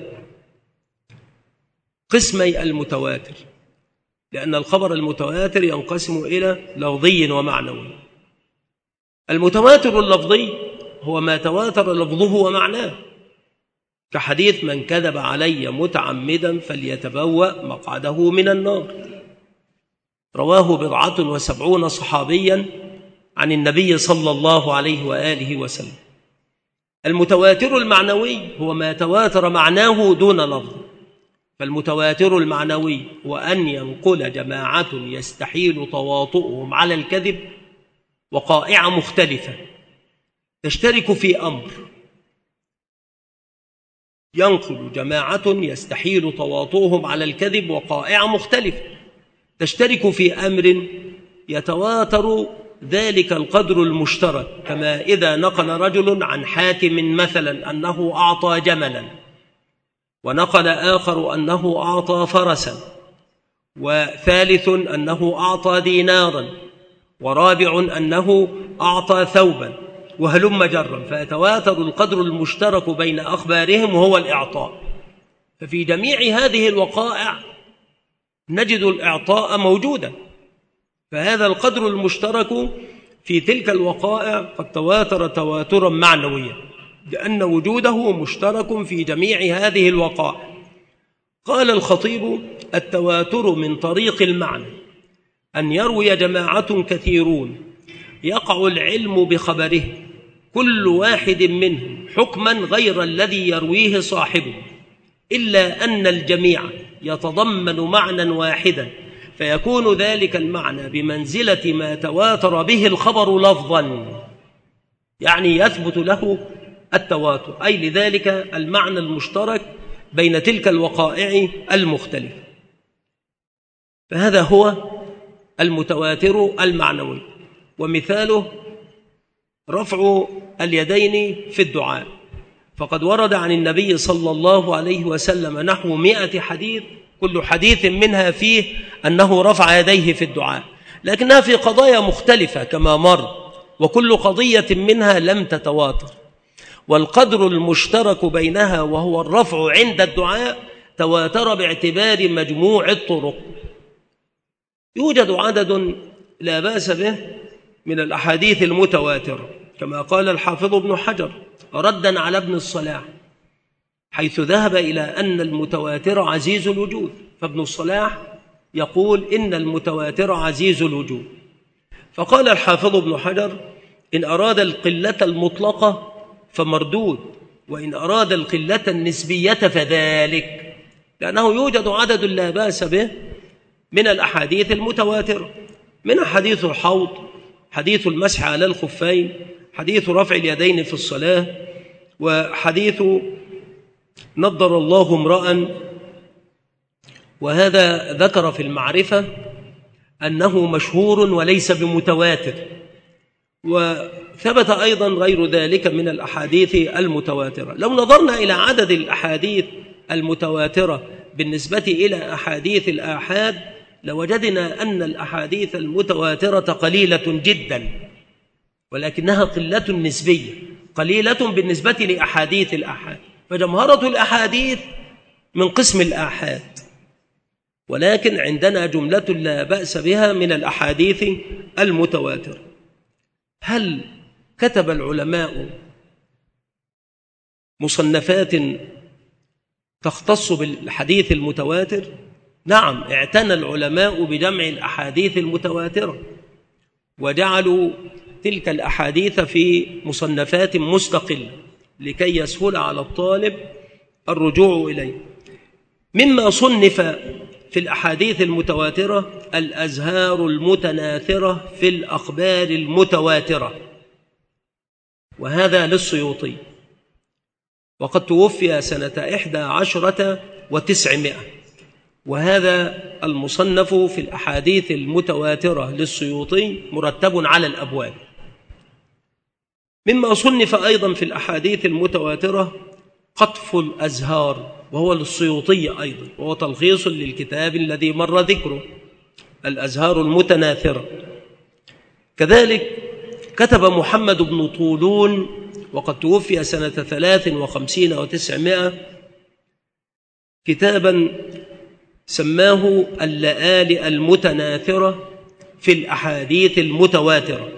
قسمي المتواتر، لأن الخبر المتواتر ينقسم إلى لفظي ومعنوي. المتواتر اللفظي هو ما تواتر لفظه ومعناه، كحديث من كذب علي متعمدا فليتبوأ مقعده من النار، رواه 74 صحابيا عن النبي صلى الله عليه وآله وسلم. المتواتر المعنوي هو ما تواتر معناه دون لفظ، فالمتواتر المعنوي هو أن ينقل جماعة يستحيل تواطؤهم على الكذب وقائع مختلفة تشترك في أمر، ينقل جماعة يستحيل تواطؤهم على الكذب وقائع مختلفة تشترك في أمر يتواتر ذلك القدر المشترك، كما إذا نقل رجل عن حاتم مثلا أنه أعطى جملا، ونقل آخر أنه أعطى فرسا، وثالث أنه أعطى دينارا، ورابع أنه أعطى ثوبا، وهلم جرا، فيتواتر القدر المشترك بين أخبارهم وهو الإعطاء. ففي جميع هذه الوقائع نجد الإعطاء موجودا، فهذا القدر المشترك في تلك الوقائع قد تواتر تواترا معنويا، لأن وجوده مشترك في جميع هذه الوقائع. قال الخطيب: التواتر من طريق المعنى أن يروي جماعة كثيرون يقع العلم بخبره كل واحد منهم حكما غير الذي يرويه صاحبه، إلا أن الجميع يتضمن معنى واحدا، فيكون ذلك المعنى بمنزلة ما تواتر به الخبر لفظا، يعني يثبت له التواتر، أي لذلك المعنى المشترك بين تلك الوقائع المختلفة. فهذا هو المتواتر المعنوي. ومثاله رفع اليدين في الدعاء، فقد ورد عن النبي صلى الله عليه وسلم نحو 100 حديث، كل حديث منها فيه أنه رفع يديه في الدعاء، لكنها في قضايا مختلفة كما مر، وكل قضية منها لم تتواتر، والقدر المشترك بينها وهو الرفع عند الدعاء تواتر باعتبار مجموع الطرق. يوجد عدد لا بأس به من الأحاديث المتواترة، كما قال الحافظ ابن حجر ردا على ابن الصلاح، حيث ذهب إلى أن المتواتر عزيز الوجود، فابن الصلاح يقول إن المتواتر عزيز الوجود. فقال الحافظ ابن حجر: إن أراد القلة المطلقة فمردود، وإن أراد القلة النسبية فذلك، لأنه يوجد عدد لا بأس به من الأحاديث المتواترة، من حديث الحوض، حديث المسح على الخفين، حديث رفع اليدين في الصلاة، وحديث نضر الله امرأ، وهذا ذكر في المعرفة أنه مشهور وليس بمتواتر. وثبت أيضا غير ذلك من الأحاديث المتواترة. لو نظرنا إلى عدد الأحاديث المتواترة بالنسبة إلى أحاديث الآحاد لوجدنا أن الأحاديث المتواترة قليلة جدا، ولكنها قلة نسبية، قليلة بالنسبة لأحاديث الآحاد. فجمهرة الأحاديث من قسم الآحاد، ولكن عندنا جملة لا بأس بها من الأحاديث المتواترة. هل كتب العلماء مصنفات تختص بالحديث المتواتر؟ نعم، اعتنى العلماء بجمع الأحاديث المتواترة وجعلوا تلك الأحاديث في مصنفات مستقلة لكي يسهل على الطالب الرجوع إليه. مما صنف في الأحاديث المتواترة الأزهار المتناثرة في الأخبار المتواترة، وهذا للسيوطي، وقد توفي سنة 11 و900. وهذا المصنف في الأحاديث المتواترة للسيوطي مرتب على الأبواب. مما صنف أيضا في الأحاديث المتواترة قطف الأزهار، وهو للسيوطي أيضا، وهو تلخيص للكتاب الذي مر ذكره، الأزهار المتناثرة. كذلك كتب محمد بن طولون، وقد توفي سنة 53 و900، كتابا سماه اللآلئ المتناثرة في الأحاديث المتواترة.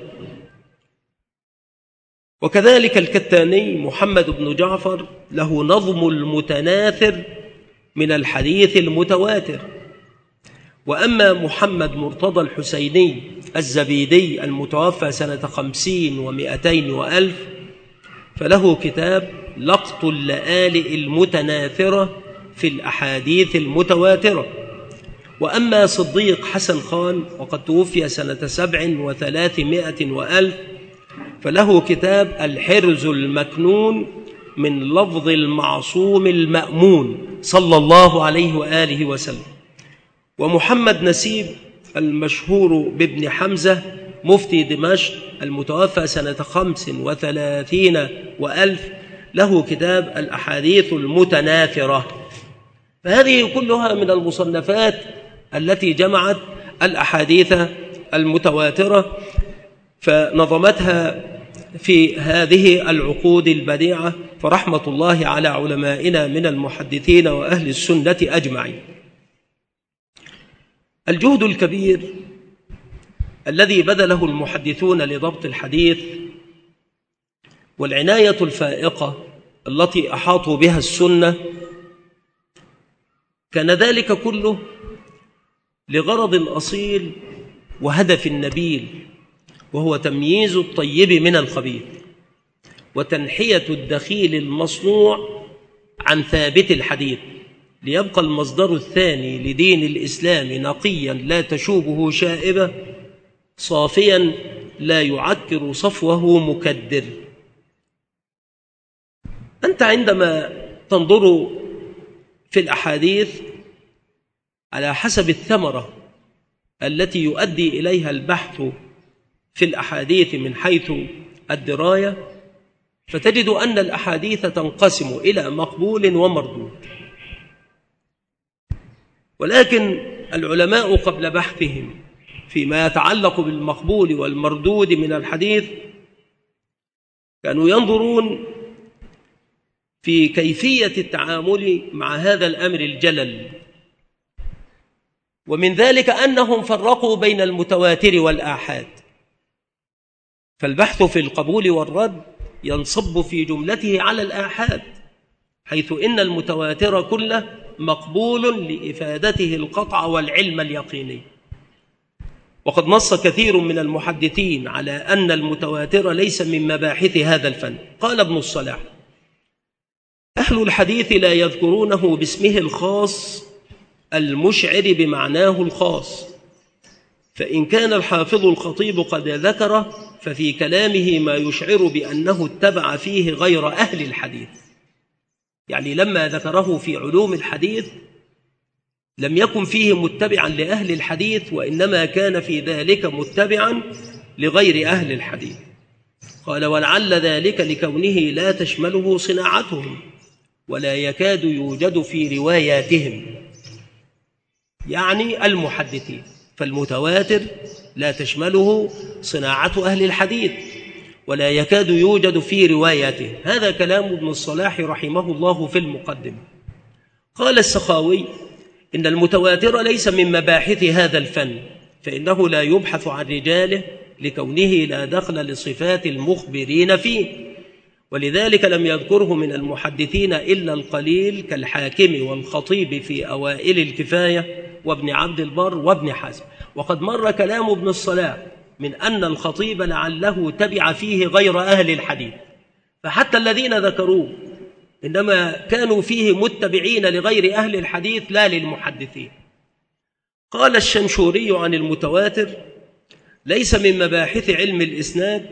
وكذلك الكتاني محمد بن جعفر له نظم المتناثر من الحديث المتواتر. وأما محمد مرتضى الحسيني الزبيدي المتوفى سنة 50 و200 وألف فله كتاب لقط اللآلئ المتناثرة في الأحاديث المتواترة. وأما صديق حسن خان وقد توفي سنة 7 و300 وألف فله كتاب الحرز المكنون من لفظ المعصوم المأمون صلى الله عليه وآله وسلم. ومحمد نسيب المشهور بابن حمزة مفتي دمشق المتوفى سنة 35 وألف له كتاب الأحاديث المتناثرة. فهذه كلها من المصنفات التي جمعت الأحاديث المتواترة، فنظمتها في هذه العقود البديعة، فرحمة الله على علمائنا من المحدثين وأهل السنة أجمعين. الجهد الكبير الذي بذله المحدثون لضبط الحديث والعناية الفائقة التي أحاطوا بها السنة كان ذلك كله لغرض أصيل وهدف نبيل، وهو تمييز الطيب من الخبيث وتنحية الدخيل المصنوع عن ثابت الحديث، ليبقى المصدر الثاني لدين الإسلام نقيا لا تشوبه شائبة، صافيا لا يعكر صفوه مكدر. أنت عندما تنظر في الأحاديث على حسب الثمرة التي يؤدي إليها البحث في الأحاديث من حيث الدراية، فتجد أن الأحاديث تنقسم إلى مقبول ومردود. ولكن العلماء قبل بحثهم فيما يتعلق بالمقبول والمردود من الحديث كانوا ينظرون في كيفية التعامل مع هذا الأمر الجلل، ومن ذلك أنهم فرقوا بين المتواتر والآحاد. فالبحث في القبول والرد ينصب في جملته على الآحاد، حيث إن المتواتر كله مقبول لإفادته القطع والعلم اليقيني. وقد نص كثير من المحدثين على أن المتواتر ليس من مباحث هذا الفن. قال ابن الصلاح: أهل الحديث لا يذكرونه باسمه الخاص المشعر بمعناه الخاص، فإن كان الحافظ الخطيب قد ذكره ففي كلامه ما يشعر بأنه اتبع فيه غير أهل الحديث. يعني لما ذكره في علوم الحديث لم يكن فيه متبعا لأهل الحديث، وإنما كان في ذلك متبعا لغير أهل الحديث. قال: ولعل ذلك لكونه لا تشمله صناعتهم ولا يكاد يوجد في رواياتهم. يعني المحدثين، فالمتواتر لا تشمله صناعة أهل الحديث ولا يكاد يوجد في روايته. هذا كلام ابن الصلاح رحمه الله في المقدمة. قال السخاوي إن المتواتر ليس من مباحث هذا الفن، فإنه لا يبحث عن رجاله لكونه لا دخل لصفات المخبرين فيه، ولذلك لم يذكره من المحدثين إلا القليل كالحاكم والخطيب في أوائل الكفاية وابن عبد البر وابن حزم. وقد مر كلام ابن الصلاح من أن الخطيب لعله تبع فيه غير أهل الحديث، فحتى الذين ذكروه إنما كانوا فيه متبعين لغير أهل الحديث لا للمحدثين. قال الشنشوري عن المتواتر ليس من مباحث علم الإسناد،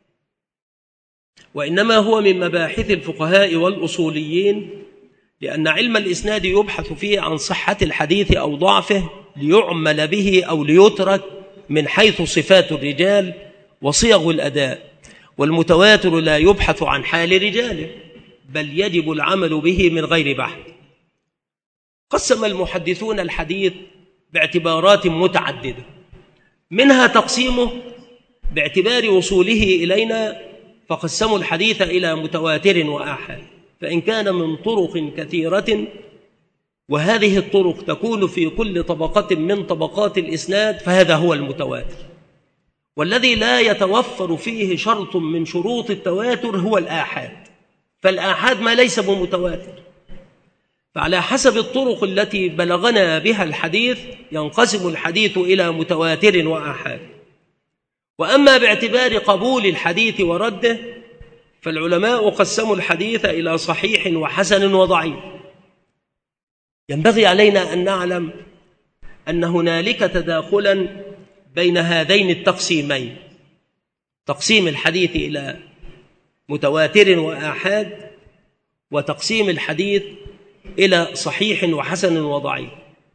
وإنما هو من مباحث الفقهاء والأصوليين، لأن علم الإسناد يبحث فيه عن صحة الحديث أو ضعفه ليعمل به أو ليترك من حيث صفات الرجال وصيغ الأداء، والمتواتر لا يبحث عن حال رجاله بل يجب العمل به من غير بحث. قسم المحدثون الحديث باعتبارات متعددة، منها تقسيمه باعتبار وصوله إلينا، فقسموا الحديث إلى متواتر وآحاد، فإن كان من طرق كثيرة وهذه الطرق تكون في كل طبقة من طبقات الإسناد فهذا هو المتواتر. والذي لا يتوفر فيه شرط من شروط التواتر هو الآحاد، فالآحاد ما ليس بمتواتر. فعلى حسب الطرق التي بلغنا بها الحديث ينقسم الحديث إلى متواتر وآحاد. وأما باعتبار قبول الحديث ورده فالعلماء قسموا الحديث إلى صحيح وحسن وضعيف. ينبغي علينا أن نعلم أن هنالك تداخلا بين هذين التقسيمين، تقسيم الحديث إلى متواتر وآحاد وتقسيم الحديث إلى صحيح وحسن وضعيف.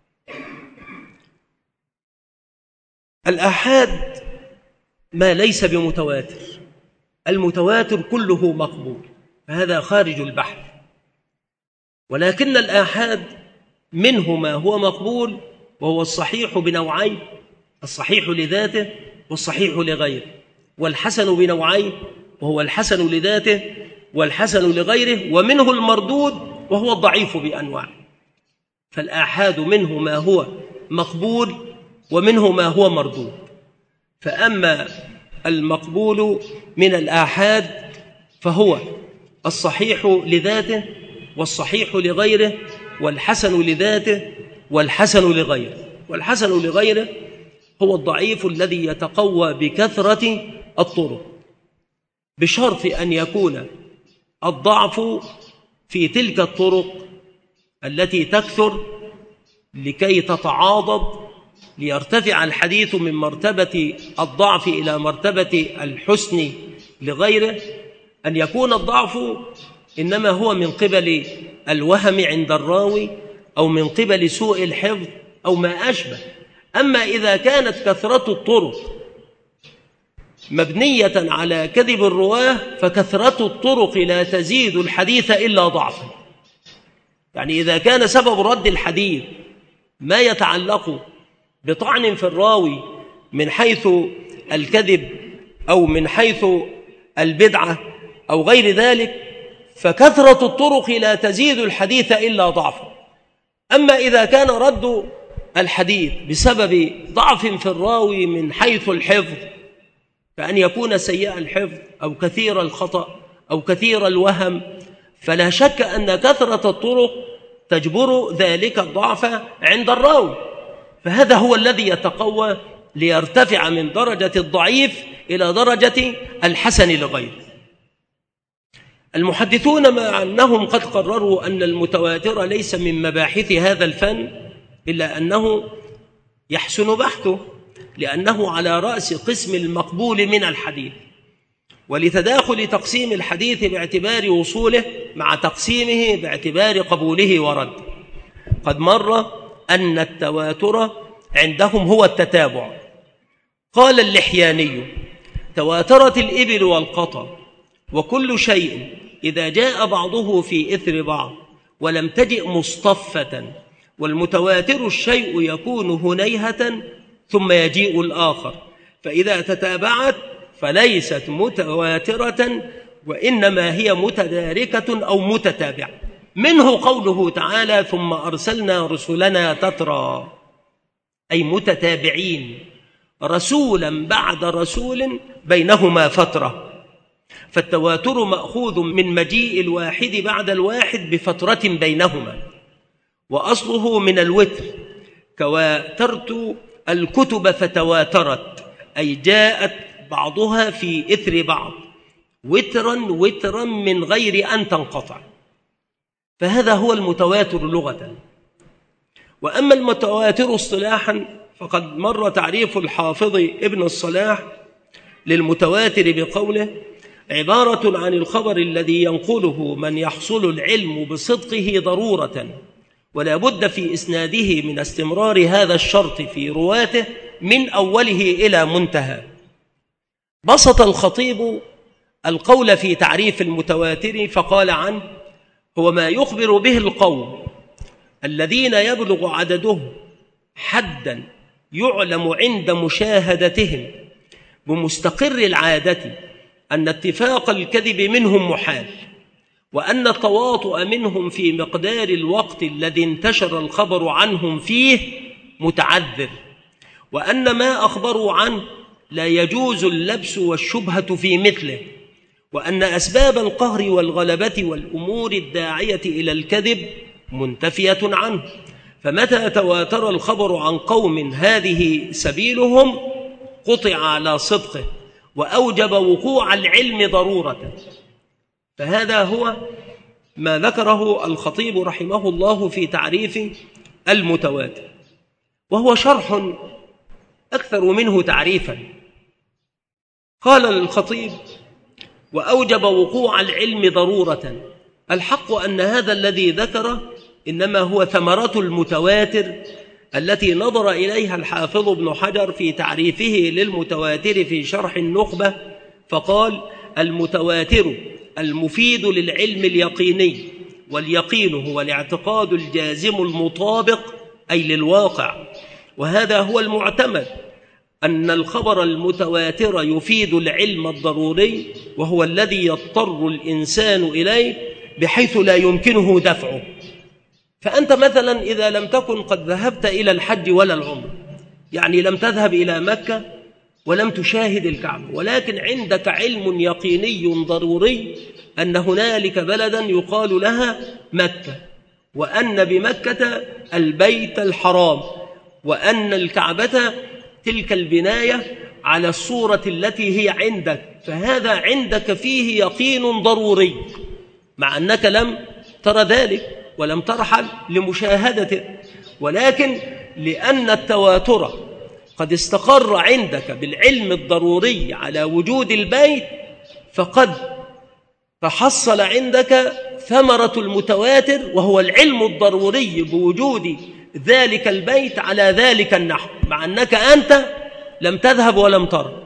الآحاد ما ليس بمتواتر، المتواتر كله مقبول، فهذا خارج البحث. ولكن الآحاد منه ما هو مقبول وهو الصحيح بنوعين، الصحيح لذاته والصحيح لغيره، والحسن بنوعين وهو الحسن لذاته والحسن لغيره، ومنه المردود وهو الضعيف بأنواع. فالآحاد منه ما هو مقبول ومنه ما هو مردود. فأما المقبول من الآحاد فهو الصحيح لذاته والصحيح لغيره والحسن لذاته والحسن لغيره. والحسن لغيره هو الضعيف الذي يتقوى بكثرة الطرق، بشرط أن يكون الضعف في تلك الطرق التي تكثر لكي تتعاضد ليرتفع الحديث من مرتبة الضعف إلى مرتبة الحسن لغيره، أن يكون الضعف إنما هو من قبل الوهم عند الراوي أو من قبل سوء الحفظ أو ما أشبه. أما إذا كانت كثرة الطرق مبنية على كذب الرواه فكثرة الطرق لا تزيد الحديث إلا ضعفا. يعني إذا كان سبب رد الحديث ما يتعلق بطعن في الراوي من حيث الكذب أو من حيث البدعة أو غير ذلك فكثرة الطرق لا تزيد الحديث إلا ضعفا. أما إذا كان رد الحديث بسبب ضعف في الراوي من حيث الحفظ، فأن يكون سيء الحفظ أو كثير الخطأ أو كثير الوهم، فلا شك أن كثرة الطرق تجبر ذلك الضعف عند الراوي، فهذا هو الذي يتقوى ليرتفع من درجة الضعيف إلى درجة الحسن لغيره. المحدثون مع أنهم قد قرروا أن المتواتر ليس من مباحث هذا الفن إلا أنه يحسن بحثه، لأنه على رأس قسم المقبول من الحديث، ولتداخل تقسيم الحديث باعتبار وصوله مع تقسيمه باعتبار قبوله ورده. قد مر أن التواتر عندهم هو التتابع. قال اللحياني: تواترت الإبل والقطى، وكل شيء إذا جاء بعضه في إثر بعض ولم تجئ مصطفة والمتواتر الشيء يكون هنيهة ثم يجيء الآخر، فإذا تتابعت فليست متواترة وإنما هي متداركة أو متتابعة. منه قوله تعالى: ثم أرسلنا رسلنا تترى، أي متتابعين، رسولا بعد رسول بينهما فترة. فالتواتر مأخوذ من مجيء الواحد بعد الواحد بفترة بينهما، وأصله من الوتر، كواترت الكتب فتواترت، أي جاءت بعضها في إثر بعض وترا من غير أن تنقطع. فهذا هو المتواتر لغة. وأما المتواتر اصطلاحا فقد مر تعريف الحافظ ابن الصلاح للمتواتر بقوله: عبارة عن الخبر الذي ينقله من يحصل العلم بصدقه ضرورة ولا بد في إسناده من استمرار هذا الشرط في رواته من أوله إلى منتهى. بسط الخطيب القول في تعريف المتواتر فقال عنه: هو ما يخبر به القوم الذين يبلغ عدده حدا يعلم عند مشاهدتهم بمستقر العادة أن اتفاق الكذب منهم محال، وأن التواطؤ منهم في مقدار الوقت الذي انتشر الخبر عنهم فيه متعذر، وأن ما أخبروا عنه لا يجوز اللبس والشبهة في مثله، وأن أسباب القهر والغلبة والأمور الداعية إلى الكذب منتفية عنه. فمتى تواتر الخبر عن قوم هذه سبيلهم قطع على صدقه وأوجب وقوع العلم ضرورة. فهذا هو ما ذكره الخطيب رحمه الله في تعريف المتواتر، وهو شرح أكثر منه تعريفا. قال الخطيب: وأوجب وقوع العلم ضرورة. الحق أن هذا الذي ذكره إنما هو ثمرة المتواتر التي نظر إليها الحافظ ابن حجر في تعريفه للمتواتر في شرح النخبة، فقال: المتواتر المفيد للعلم اليقيني، واليقين هو الاعتقاد الجازم المطابق أي للواقع، وهذا هو المعتمد، أن الخبر المتواتر يفيد العلم الضروري وهو الذي يضطر الإنسان إليه بحيث لا يمكنه دفعه. فأنت مثلا إذا لم تكن قد ذهبت إلى الحج ولا العمر، يعني لم تذهب إلى مكة ولم تشاهد الكعبة، ولكن عندك علم يقيني ضروري أن هنالك بلدا يقال لها مكة، وأن بمكة البيت الحرام، وأن الكعبة تلك البناية على الصورة التي هي عندك، فهذا عندك فيه يقين ضروري، مع أنك لم ترى ذلك ولم ترحل لمشاهدته، ولكن لأن التواتر قد استقر عندك بالعلم الضروري على وجود البيت، فقد تحصل عندك ثمرة المتواتر وهو العلم الضروري بوجود ذلك البيت على ذلك النحو، مع أنك أنت لم تذهب ولم ترى.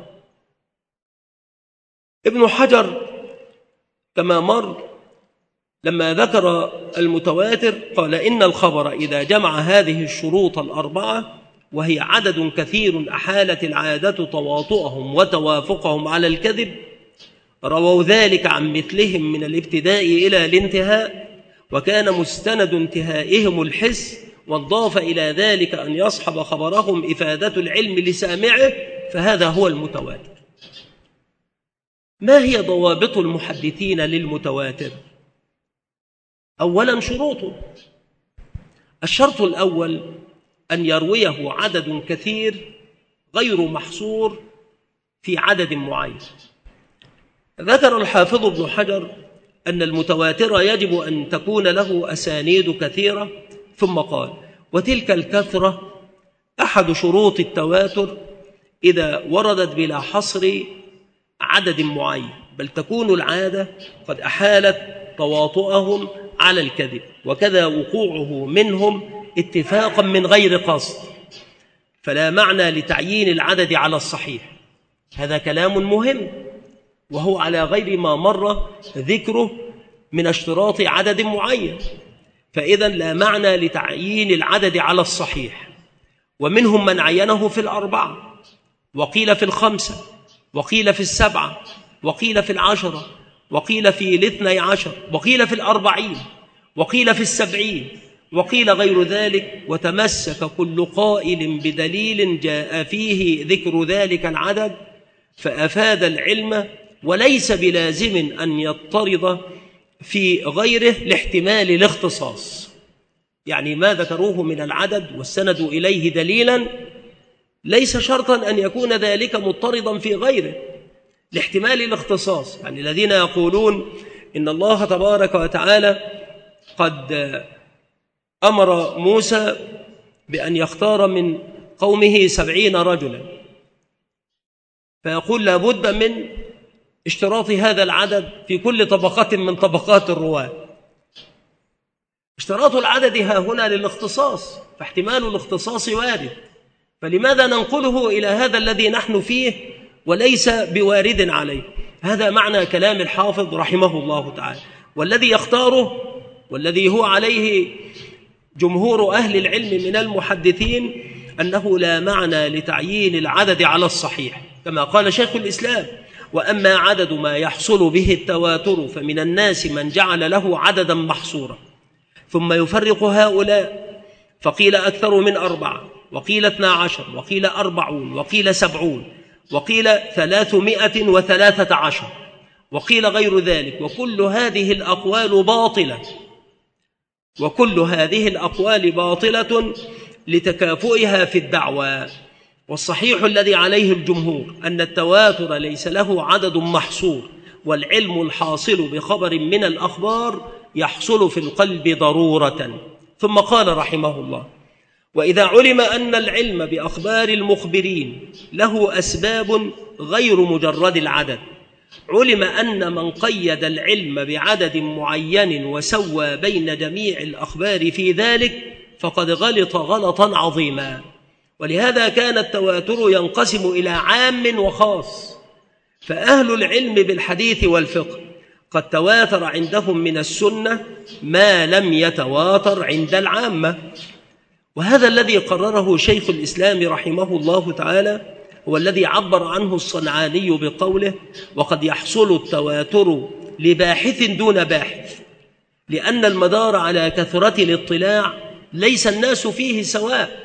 ابن حجر كما مر لما ذكر المتواتر قال: إن الخبر إذا جمع هذه الشروط الأربعة وهي عدد كثير أحالت العادة تواطؤهم وتوافقهم على الكذب، رووا ذلك عن مثلهم من الابتداء إلى الانتهاء، وكان مستند انتهائهم الحس، واضاف إلى ذلك أن يصحب خبرهم إفادة العلم لسامعه، فهذا هو المتواتر. ما هي ضوابط المحدثين للمتواتر؟ أولا شروطه. الشرط الأول أن يرويه عدد كثير غير محصور في عدد معين. ذكر الحافظ ابن حجر أن المتواتر يجب أن تكون له أسانيد كثيرة، ثم قال: وتلك الكثرة أحد شروط التواتر إذا وردت بلا حصر عدد معين، بل تكون العادة قد أحالت تواطؤهم على الكذب، وكذا وقوعه منهم اتفاقا من غير قصد، فلا معنى لتعيين العدد على الصحيح. هذا كلام مهم، وهو على غير ما مر ذكره من اشتراط عدد معين. فإذا لا معنى لتعيين العدد على الصحيح. ومنهم من عينه في 4، وقيل في 5، وقيل في 7، وقيل في 10، وقيل في 12، وقيل في 40، وقيل في 70، وقيل غير ذلك. وتمسك كل قائل بدليل جاء فيه ذكر ذلك العدد فأفاد العلم، وليس بلازم أن يضطرد في غيره لاحتمال الاختصاص. يعني ما ذكروه من العدد واستندوا إليه دليلا ليس شرطا أن يكون ذلك مضطردا في غيره لاحتمال الاختصاص. يعني الذين يقولون إن الله تبارك وتعالى قد أمر موسى بأن يختار من قومه 70 رجلا، فيقول لابد من اشتراط هذا العدد في كل طبقة من طبقات الرواة. اشتراط العدد ها هنا للاختصاص، فاحتمال الاختصاص وارد، فلماذا ننقله إلى هذا الذي نحن فيه وليس بوارد عليه؟ هذا معنى كلام الحافظ رحمه الله تعالى. والذي يختاره والذي هو عليه جمهور أهل العلم من المحدثين أنه لا معنى لتعيين العدد على الصحيح، كما قال شيخ الإسلام: وأما عدد ما يحصل به التواتر فمن الناس من جعل له عددا محصورا ثم يفرق هؤلاء، فقيل أكثر من 4، وقيل 12، وقيل 40، وقيل 70، وقيل 313، وقيل غير ذلك. وكل هذه الأقوال باطلة لتكافؤها في الدعوى. والصحيح الذي عليه الجمهور أن التواتر ليس له عدد محصور، والعلم الحاصل بخبر من الأخبار يحصل في القلب ضرورة. ثم قال رحمه الله: وإذا علم أن العلم بأخبار المخبرين له أسباب غير مجرد العدد، علم أن من قيد العلم بعدد معين وسوى بين جميع الأخبار في ذلك فقد غلط غلطا عظيما. ولهذا كان التواتر ينقسم إلى عام وخاص، فأهل العلم بالحديث والفقه قد تواتر عندهم من السنة ما لم يتواتر عند العامة. وهذا الذي قرره شيخ الإسلام رحمه الله تعالى هو الذي عبر عنه الصنعاني بقوله: وقد يحصل التواتر لباحث دون باحث، لأن المدار على كثرة الاطلاع ليس الناس فيه سواء.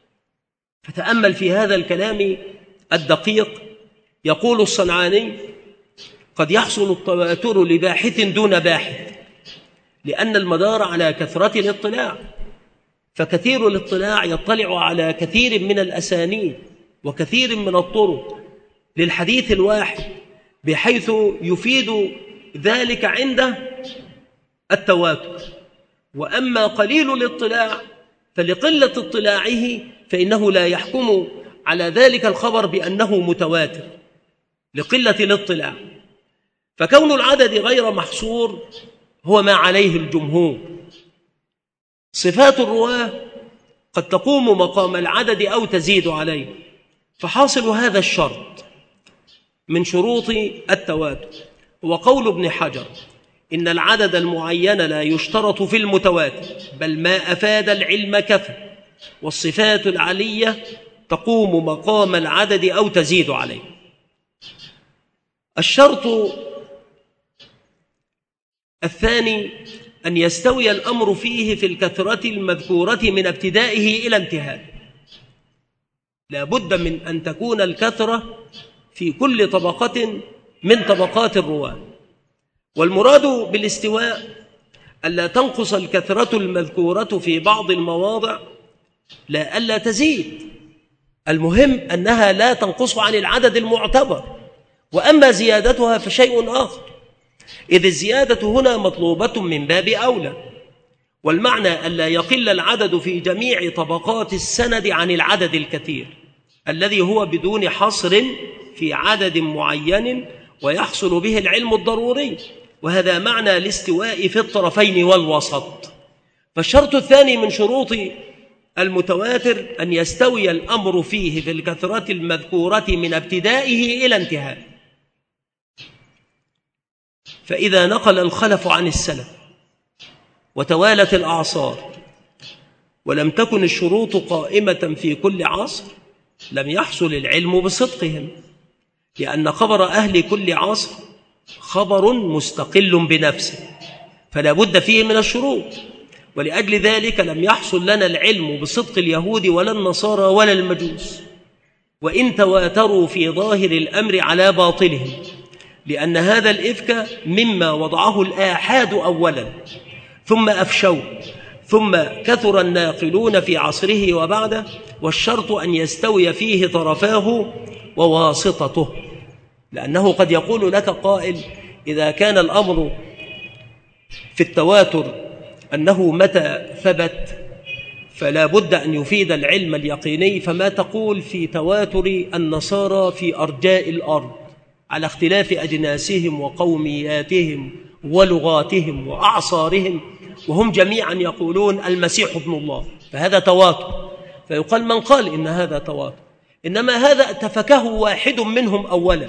فتأمل في هذا الكلام الدقيق. يقول الصنعاني: قد يحصل التواتر لباحث دون باحث، لأن المدار على كثرة الاطلاع، فكثير الاطلاع يطلع على كثير من الأسانيد وكثير من الطرق للحديث الواحد، بحيث يفيد ذلك عنده التواتر. وأما قليل الاطلاع فلقلة اطلاعه فإنه لا يحكم على ذلك الخبر بأنه متواتر لقلة الاطلاع. فكون العدد غير محصور هو ما عليه الجمهور. صفات الرواة قد تقوم مقام العدد أو تزيد عليه، فحاصل هذا الشرط من شروط التواتر هو قول ابن حجر: إن العدد المعين لا يشترط في المتواتر، بل ما أفاد العلم كفى، والصفات العلية تقوم مقام العدد أو تزيد عليه. الشرط الثاني أن يستوي الأمر فيه في الكثرة المذكورة من ابتدائه إلى انتهاء. لا بد من أن تكون الكثرة في كل طبقة من طبقات الرواة. والمراد بالاستواء ألا تنقص الكثرة المذكورة في بعض المواضع، لا ألا تزيد، المهم أنها لا تنقص عن العدد المعتبر. وأما زيادتها فشيء آخر، إذ الزيادة هنا مطلوبة من باب أولى. والمعنى ألا يقل العدد في جميع طبقات السند عن العدد الكثير الذي هو بدون حصر في عدد معين ويحصل به العلم الضروري، وهذا معنى الاستواء في الطرفين والوسط. فالشرط الثاني من شروط المتواتر أن يستوي الأمر فيه في الكثرة المذكورة من ابتدائه إلى انتهاء. فإذا نقل الخلف عن السلف وتوالت الأعصار ولم تكن الشروط قائمة في كل عصر لم يحصل العلم بصدقهم، لأن خبر أهل كل عصر خبر مستقل بنفسه فلا بد فيه من الشروط، ولأجل ذلك لم يحصل لنا العلم بصدق اليهود ولا النصارى ولا المجوس، وإن تواتروا في ظاهر الأمر على باطلهم، لأن هذا الإفك مما وضعه الآحاد أولا ثم أفشوه، ثم كثر الناقلون في عصره وبعده، والشرط أن يستوي فيه طرفاه وواسطته. لأنه قد يقول لك قائل إذا كان الأمر في التواتر أنه متى ثبت فلا بد أن يفيد العلم اليقيني، فما تقول في تواتر النصارى في أرجاء الأرض على اختلاف أجناسهم وقومياتهم ولغاتهم وأعصارهم، وهم جميعا يقولون المسيح ابن الله، فهذا تواتر. فيقال من قال إن هذا تواتر، إنما هذا اتفكه واحد منهم أولا،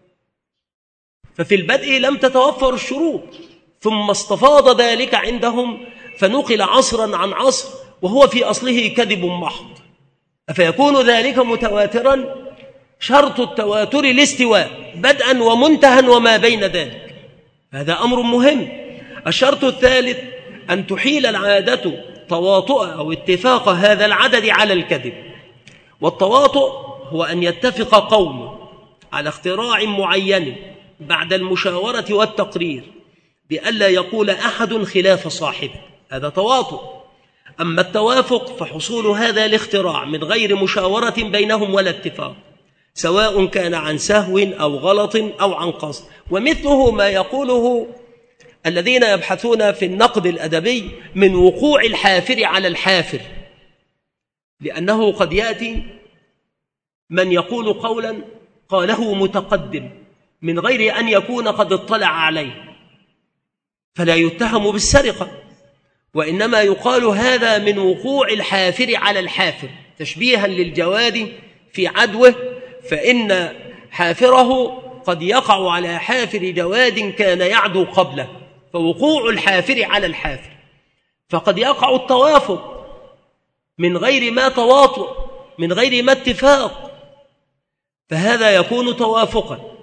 ففي البدء لم تتوفر الشروط، ثم استفاض ذلك عندهم فنقل عصرا عن عصر وهو في أصله كذب محض، أفيكون ذلك متواترا؟ شرط التواتر الاستواء بدءا ومنتهى وما بين ذلك، هذا أمر مهم. الشرط الثالث أن تحيل العادة تواطؤ أو اتفاق هذا العدد على الكذب، والتواطؤ هو أن يتفق قوم على اختراع معين بعد المشاورة والتقرير بألا يقول أحد خلاف صاحبه، هذا تواطؤ. أما التوافق فحصول هذا الاختراع من غير مشاورة بينهم ولا اتفاق، سواء كان عن سهو أو غلط أو عن قصد، ومثله ما يقوله الذين يبحثون في النقد الأدبي من وقوع الحافر على الحافر، لأنه قد يأتي من يقول قولا قاله متقدم من غير أن يكون قد اطلع عليه فلا يتهم بالسرقة، وإنما يقال هذا من وقوع الحافر على الحافر تشبيها للجواد في عدوه، فإن حافره قد يقع على حافر جواد كان يعدو قبله، فوقوع الحافر على الحافر. فقد يقع التوافق من غير ما تواطؤ من غير ما اتفاق، فهذا يكون توافقا،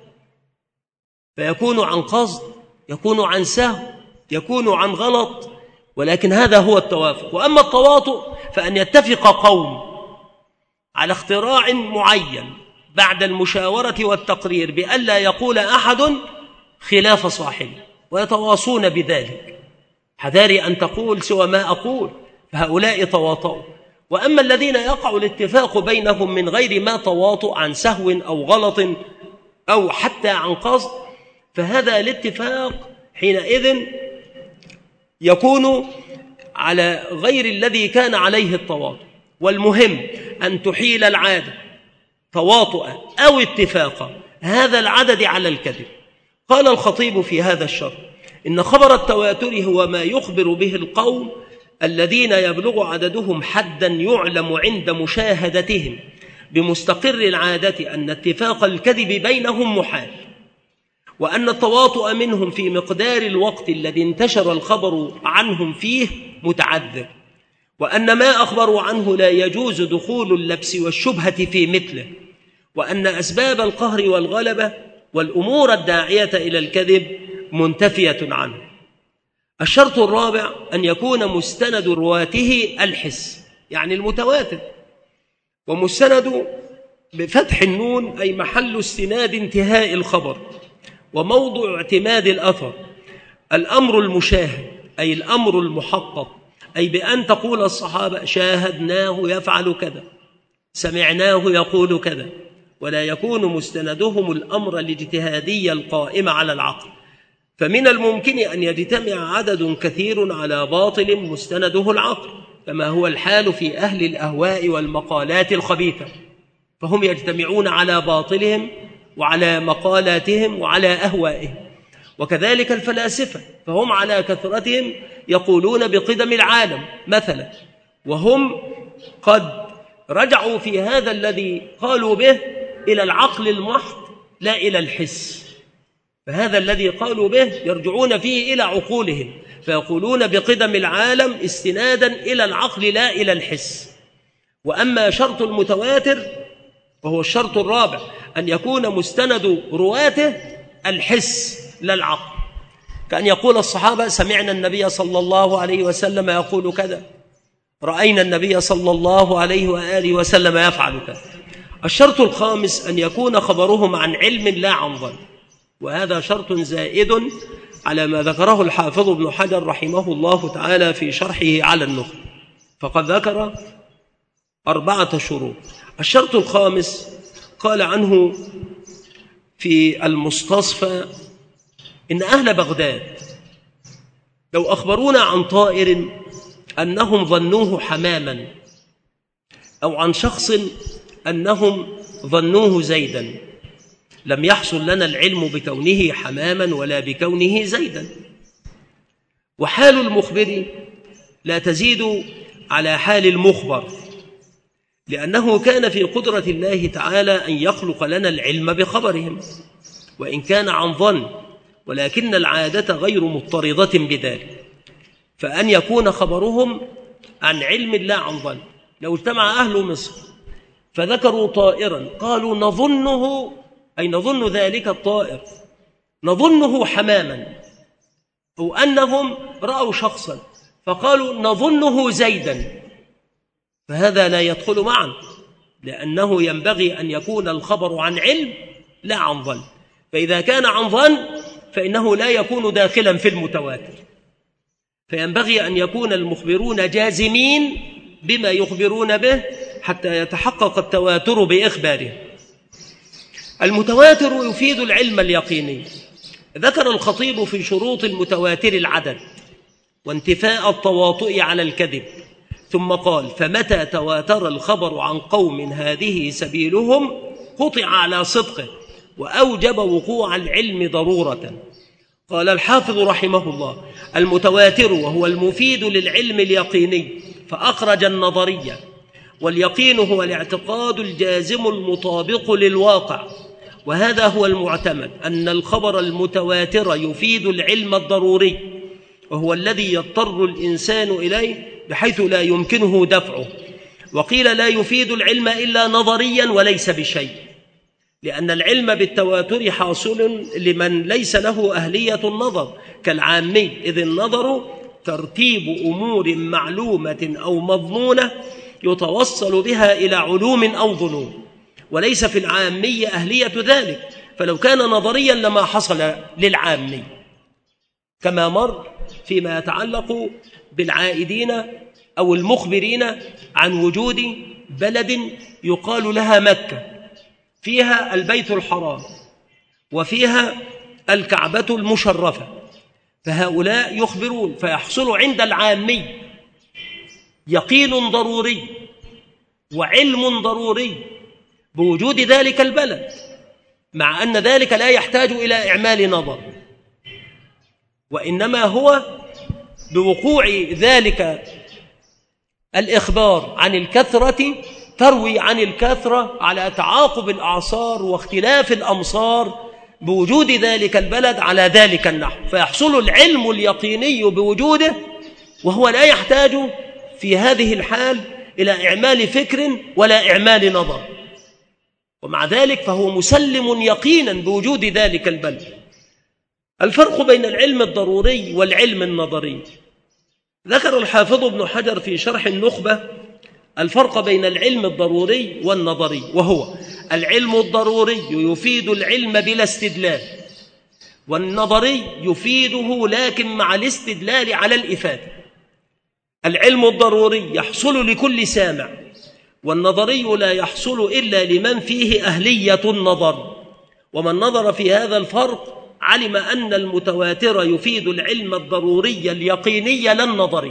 فيكون عن قصد، يكون عن سهو، يكون عن غلط، ولكن هذا هو التوافق. وأما التواطؤ فأن يتفق قوم على اختراع معين بعد المشاورة والتقرير بألا يقول أحد خلاف صاحبه ويتواصون بذلك، حذاري أن تقول سوى ما أقول، فهؤلاء تواطؤوا. وأما الذين يقع الاتفاق بينهم من غير ما تواطؤ عن سهو أو غلط أو حتى عن قصد، فهذا الاتفاق حينئذ يكون على غير الذي كان عليه التواطؤ. والمهم أن تحيل العادة تواطؤا أو اتفاقا هذا العدد على الكذب. قال الخطيب في هذا الشرط إن خبر التواتر هو ما يخبر به القوم الذين يبلغ عددهم حدا يعلم عند مشاهدتهم بمستقر العادة أن اتفاق الكذب بينهم محال، وأن التواطؤ منهم في مقدار الوقت الذي انتشر الخبر عنهم فيه متعذر، وأن ما أخبروا عنه لا يجوز دخول اللبس والشبهة في مثله، وأن أسباب القهر والغلبة والأمور الداعية إلى الكذب منتفية عنه. الشرط الرابع أن يكون مستند رواته الحس، يعني المتواتر، ومستند بفتح النون أي محل استناد انتهاء الخبر وموضع اعتماد الأثر، الأمر المشاهد أي الأمر المحقق، أي بأن تقول الصحابة شاهدناه يفعل كذا، سمعناه يقول كذا، ولا يكون مستندهم الأمر الاجتهادي القائم على العقل. فمن الممكن أن يجتمع عدد كثير على باطل مستنده العقل، كما هو الحال في أهل الأهواء والمقالات الخبيثة، فهم يجتمعون على باطلهم وعلى مقالاتهم وعلى أهوائهم. وكذلك الفلاسفة فهم على كثرتهم يقولون بقدم العالم مثلا، وهم قد رجعوا في هذا الذي قالوا به إلى العقل المحض لا إلى الحس، فهذا الذي قالوا به يرجعون فيه إلى عقولهم، فيقولون بقدم العالم استنادا إلى العقل لا إلى الحس. وأما شرط المتواتر وهو الشرط الرابع أن يكون مستند رواته الحس لا العقل، كأن يقول الصحابة سمعنا النبي صلى الله عليه وسلم يقول كذا، رأينا النبي صلى الله عليه وآله وسلم يفعل كذا. الشرط الخامس أن يكون خبرهم عن علم لا عن ظن، وهذا شرط زائد على ما ذكره الحافظ ابن حجر رحمه الله تعالى في شرحه على النخبة، فقد ذكر 4 شروط. الشرط الخامس قال عنه في المستصفى إن أهل بغداد لو أخبرونا عن طائر أنهم ظنوه حماما، أو عن شخص أنهم ظنوه زيدا، لم يحصل لنا العلم بكونه حماما ولا بكونه زيدا. وحال المخبر لا تزيد على حال المخبر، لأنه كان في قدرة الله تعالى أن يخلق لنا العلم بخبرهم وإن كان عن ظن، ولكن العادة غير مضطردة بذلك، فأن يكون خبرهم عن علم لا عن ظن. لو اجتمع أهل مصر فذكروا طائرا قالوا نظنه، أي نظن ذلك الطائر نظنه حماما، أو أنهم رأوا شخصا فقالوا نظنه زيدا، فهذا لا يدخل معا، لأنه ينبغي أن يكون الخبر عن علم لا عن ظن. فإذا كان عن ظن فإنه لا يكون داخلا في المتواتر، فينبغي أن يكون المخبرون جازمين بما يخبرون به حتى يتحقق التواتر بإخباره. المتواتر يفيد العلم اليقيني. ذكر الخطيب في شروط المتواتر العدد وانتفاء التواطؤ على الكذب، ثم قال فمتى تواتر الخبر عن قوم هذه سبيلهم قطع على صدقه وأوجب وقوع العلم ضرورة. قال الحافظ رحمه الله المتواتر وهو المفيد للعلم اليقيني، فأخرج النظرية، واليقين هو الاعتقاد الجازم المطابق للواقع، وهذا هو المعتمد أن الخبر المتواتر يفيد العلم الضروري، وهو الذي يضطر الإنسان إليه بحيث لا يمكنه دفعه. وقيل لا يفيد العلم إلا نظريا وليس بشيء، لأن العلم بالتواتر حاصل لمن ليس له أهلية النظر كالعامي، إذ النظر ترتيب أمور معلومة أو مظنونة يتوصل بها إلى علوم أو ظنون، وليس في العامي أهلية ذلك، فلو كان نظريا لما حصل للعامي، كما مر فيما يتعلق بالعائدين أو المخبرين عن وجود بلد يقال لها مكة فيها البيت الحرام وفيها الكعبة المشرفة، فهؤلاء يخبرون فيحصل عند العامي يقين ضروري وعلم ضروري بوجود ذلك البلد، مع أن ذلك لا يحتاج إلى إعمال نظر، وإنما هو بوقوع ذلك الإخبار عن الكثرة تروي عن الكثرة على تعاقب الأعصار واختلاف الأمصار بوجود ذلك البلد على ذلك النحو، فيحصل العلم اليقيني بوجوده، وهو لا يحتاج في هذه الحال إلى إعمال فكر ولا إعمال نظر، ومع ذلك فهو مسلم يقينا بوجود ذلك البلد. الفرق بين العلم الضروري والعلم النظري. ذكر الحافظ ابن حجر في شرح النخبة الفرق بين العلم الضروري والنظري، وهو العلم الضروري يفيد العلم بلا استدلال، والنظري يفيده لكن مع الاستدلال على الإفادة. العلم الضروري يحصل لكل سامع، والنظري لا يحصل إلا لمن فيه أهلية النظر، ومن نظر في هذا الفرق علم أن المتواتر يفيد العلم الضروري اليقيني لا النظري.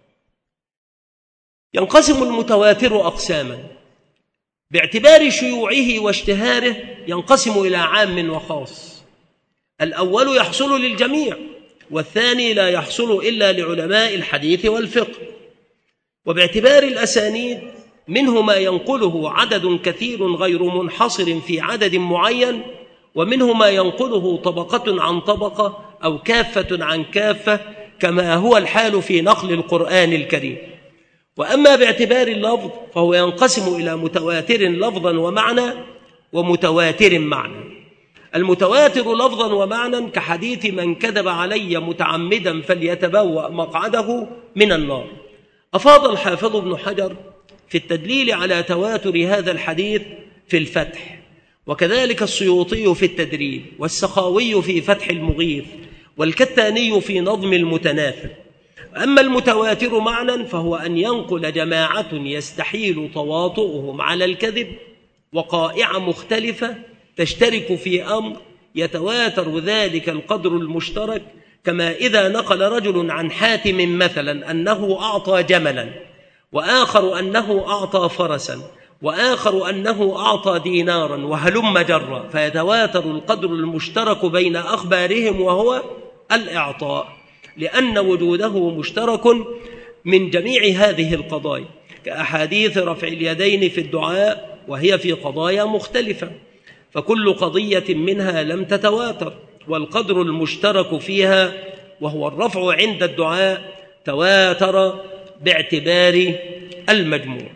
ينقسم المتواتر أقساما باعتبار شيوعه واشتهاره، ينقسم إلى عام وخاص. الأول يحصل للجميع، والثاني لا يحصل إلا لعلماء الحديث والفقه. وباعتبار الأسانيد منه ما ينقله عدد كثير غير منحصر في عدد معين، ومنه ما ينقله طبقة عن طبقة أو كافة عن كافة، كما هو الحال في نقل القرآن الكريم. وأما باعتبار اللفظ فهو ينقسم إلى متواتر لفظا ومعنى ومتواتر معنى. المتواتر لفظا ومعنى كحديث من كذب علي متعمدا فليتبوأ مقعده من النار. أفاض الحافظ ابن حجر في التدليل على تواتر هذا الحديث في الفتح، وكذلك السيوطي في التدريب، والسخاوي في فتح المغيث، والكتاني في نظم المتناثر. أما المتواتر معنى فهو أن ينقل جماعة يستحيل تواطؤهم على الكذب وقائع مختلفة تشترك في أمر يتواتر ذلك القدر المشترك، كما إذا نقل رجل عن حاتم مثلا أنه أعطى جملا، وآخر أنه أعطى فرسا، وآخر أنه أعطى دينارا، وهلم جرا، فيتواتر القدر المشترك بين أخبارهم وهو الإعطاء، لأن وجوده مشترك من جميع هذه القضايا، كأحاديث رفع اليدين في الدعاء وهي في قضايا مختلفة، فكل قضية منها لم تتواتر، والقدر المشترك فيها وهو الرفع عند الدعاء تواتر باعتبار المجموع.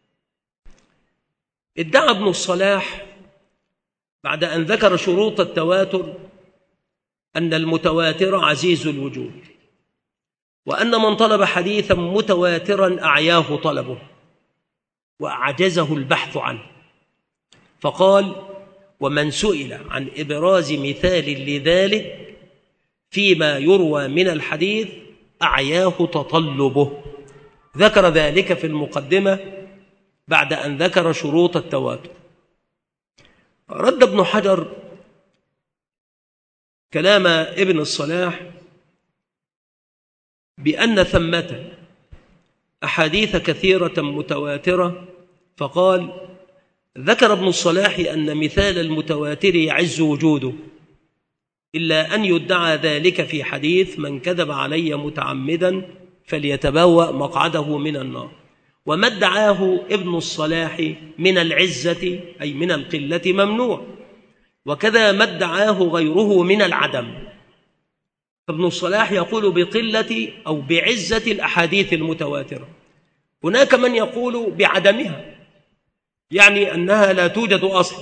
ادعى ابن الصلاح بعد أن ذكر شروط التواتر أن المتواتر عزيز الوجود، وأن من طلب حديثا متواترا أعياه طلبه وأعجزه البحث عنه، فقال: ومن سئل عن إبراز مثال لذلك فيما يروى من الحديث أعياه تطلبه. ذكر ذلك في المقدمة بعد أن ذكر شروط التواتر. رد ابن حجر كلام ابن الصلاح بأن ثمة أحاديث كثيرة متواترة، فقال: ذكر ابن الصلاح أن مثال المتواتر يعز وجوده، إلا أن يدعى ذلك في حديث من كذب علي متعمدا فليتبوأ مقعده من النار. وما ادعاه ابن الصلاح من العزة أي من القلة ممنوع، وكذا ما ادعاه غيره من العدم. ابن الصلاح يقول بقلة أو بعزة الأحاديث المتواترة، هناك من يقول بعدمها، يعني أنها لا توجد أصلا.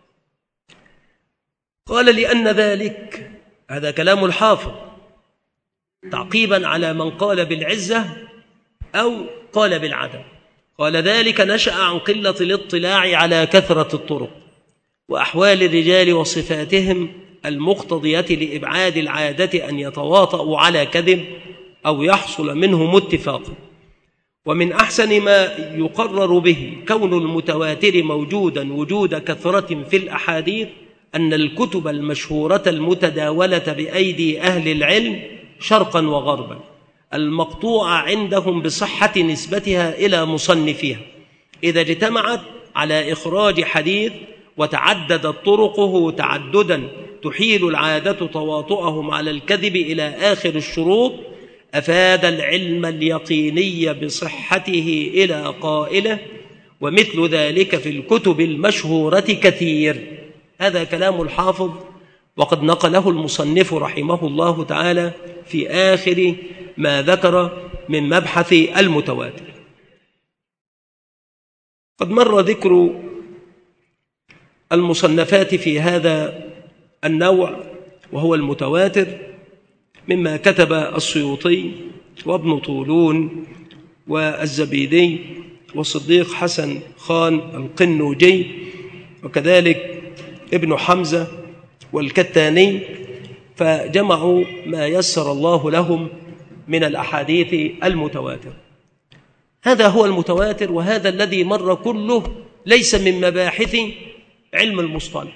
قال: لأن ذلك، هذا كلام الحافظ تعقيبا على من قال بالعزة أو قال بالعدم، قال: ذلك نشأ عن قلة الاطلاع على كثرة الطرق وأحوال الرجال وصفاتهم المقتضية لإبعاد العادة أن يتواطؤوا على كذب أو يحصل منهم اتفاق. ومن أحسن ما يقرر به كون المتواتر موجودا وجود كثرة في الأحاديث أن الكتب المشهورة المتداولة بأيدي أهل العلم شرقا وغربا المقطوع عندهم بصحة نسبتها إلى مصنفيها، إذا اجتمعت على إخراج حديث وتعددت طرقه تعددا تحيل العادة تواطؤهم على الكذب إلى آخر الشروط، أفاد العلم اليقيني بصحته إلى قائله، ومثل ذلك في الكتب المشهورة كثير. هذا كلام الحافظ، وقد نقله المصنف رحمه الله تعالى في آخر ما ذكر من مبحث المتواتر. قد مر ذكر المصنفات في هذا النوع وهو المتواتر مما كتب السيوطي وابن طولون والزبيدي وصديق حسن خان القنوجي، وكذلك ابن حمزة والكتاني، فجمعوا ما يسر الله لهم من الأحاديث المتواتر. هذا هو المتواتر، وهذا الذي مر كله ليس من مباحث علم المصطلح.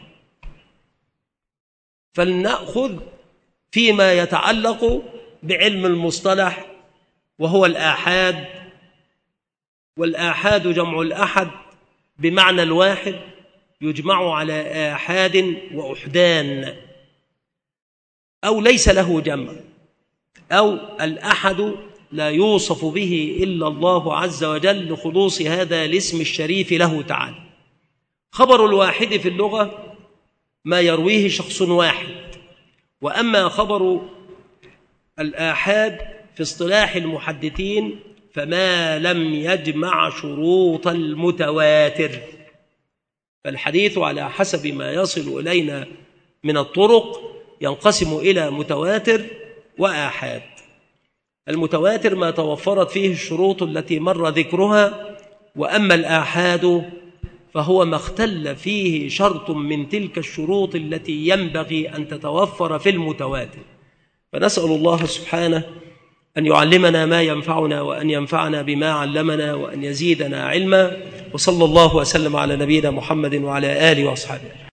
فلنأخذ فيما يتعلق بعلم المصطلح وهو الآحاد، والآحاد جمع الأحد بمعنى الواحد، يجمع على آحاد وأحدان، أو ليس له جمع، أو الأحد لا يوصف به إلا الله عز وجل لخلوص هذا الاسم الشريف له تعالى. خبر الواحد في اللغة ما يرويه شخص واحد، وأما خبر الآحاد في اصطلاح المحدثين فما لم يجمع شروط المتواتر، فالحديث على حسب ما يصل إلينا من الطرق ينقسم إلى متواتر وآحاد. المتواتر ما توفرت فيه الشروط التي مر ذكرها، وأما الآحاد فهو ما اختل فيه شرط من تلك الشروط التي ينبغي أن تتوفر في المتواتر. فنسأل الله سبحانه أن يعلمنا ما ينفعنا، وأن ينفعنا بما علمنا، وأن يزيدنا علما. وصلى الله وسلم على نبينا محمد وعلى آله وأصحابه.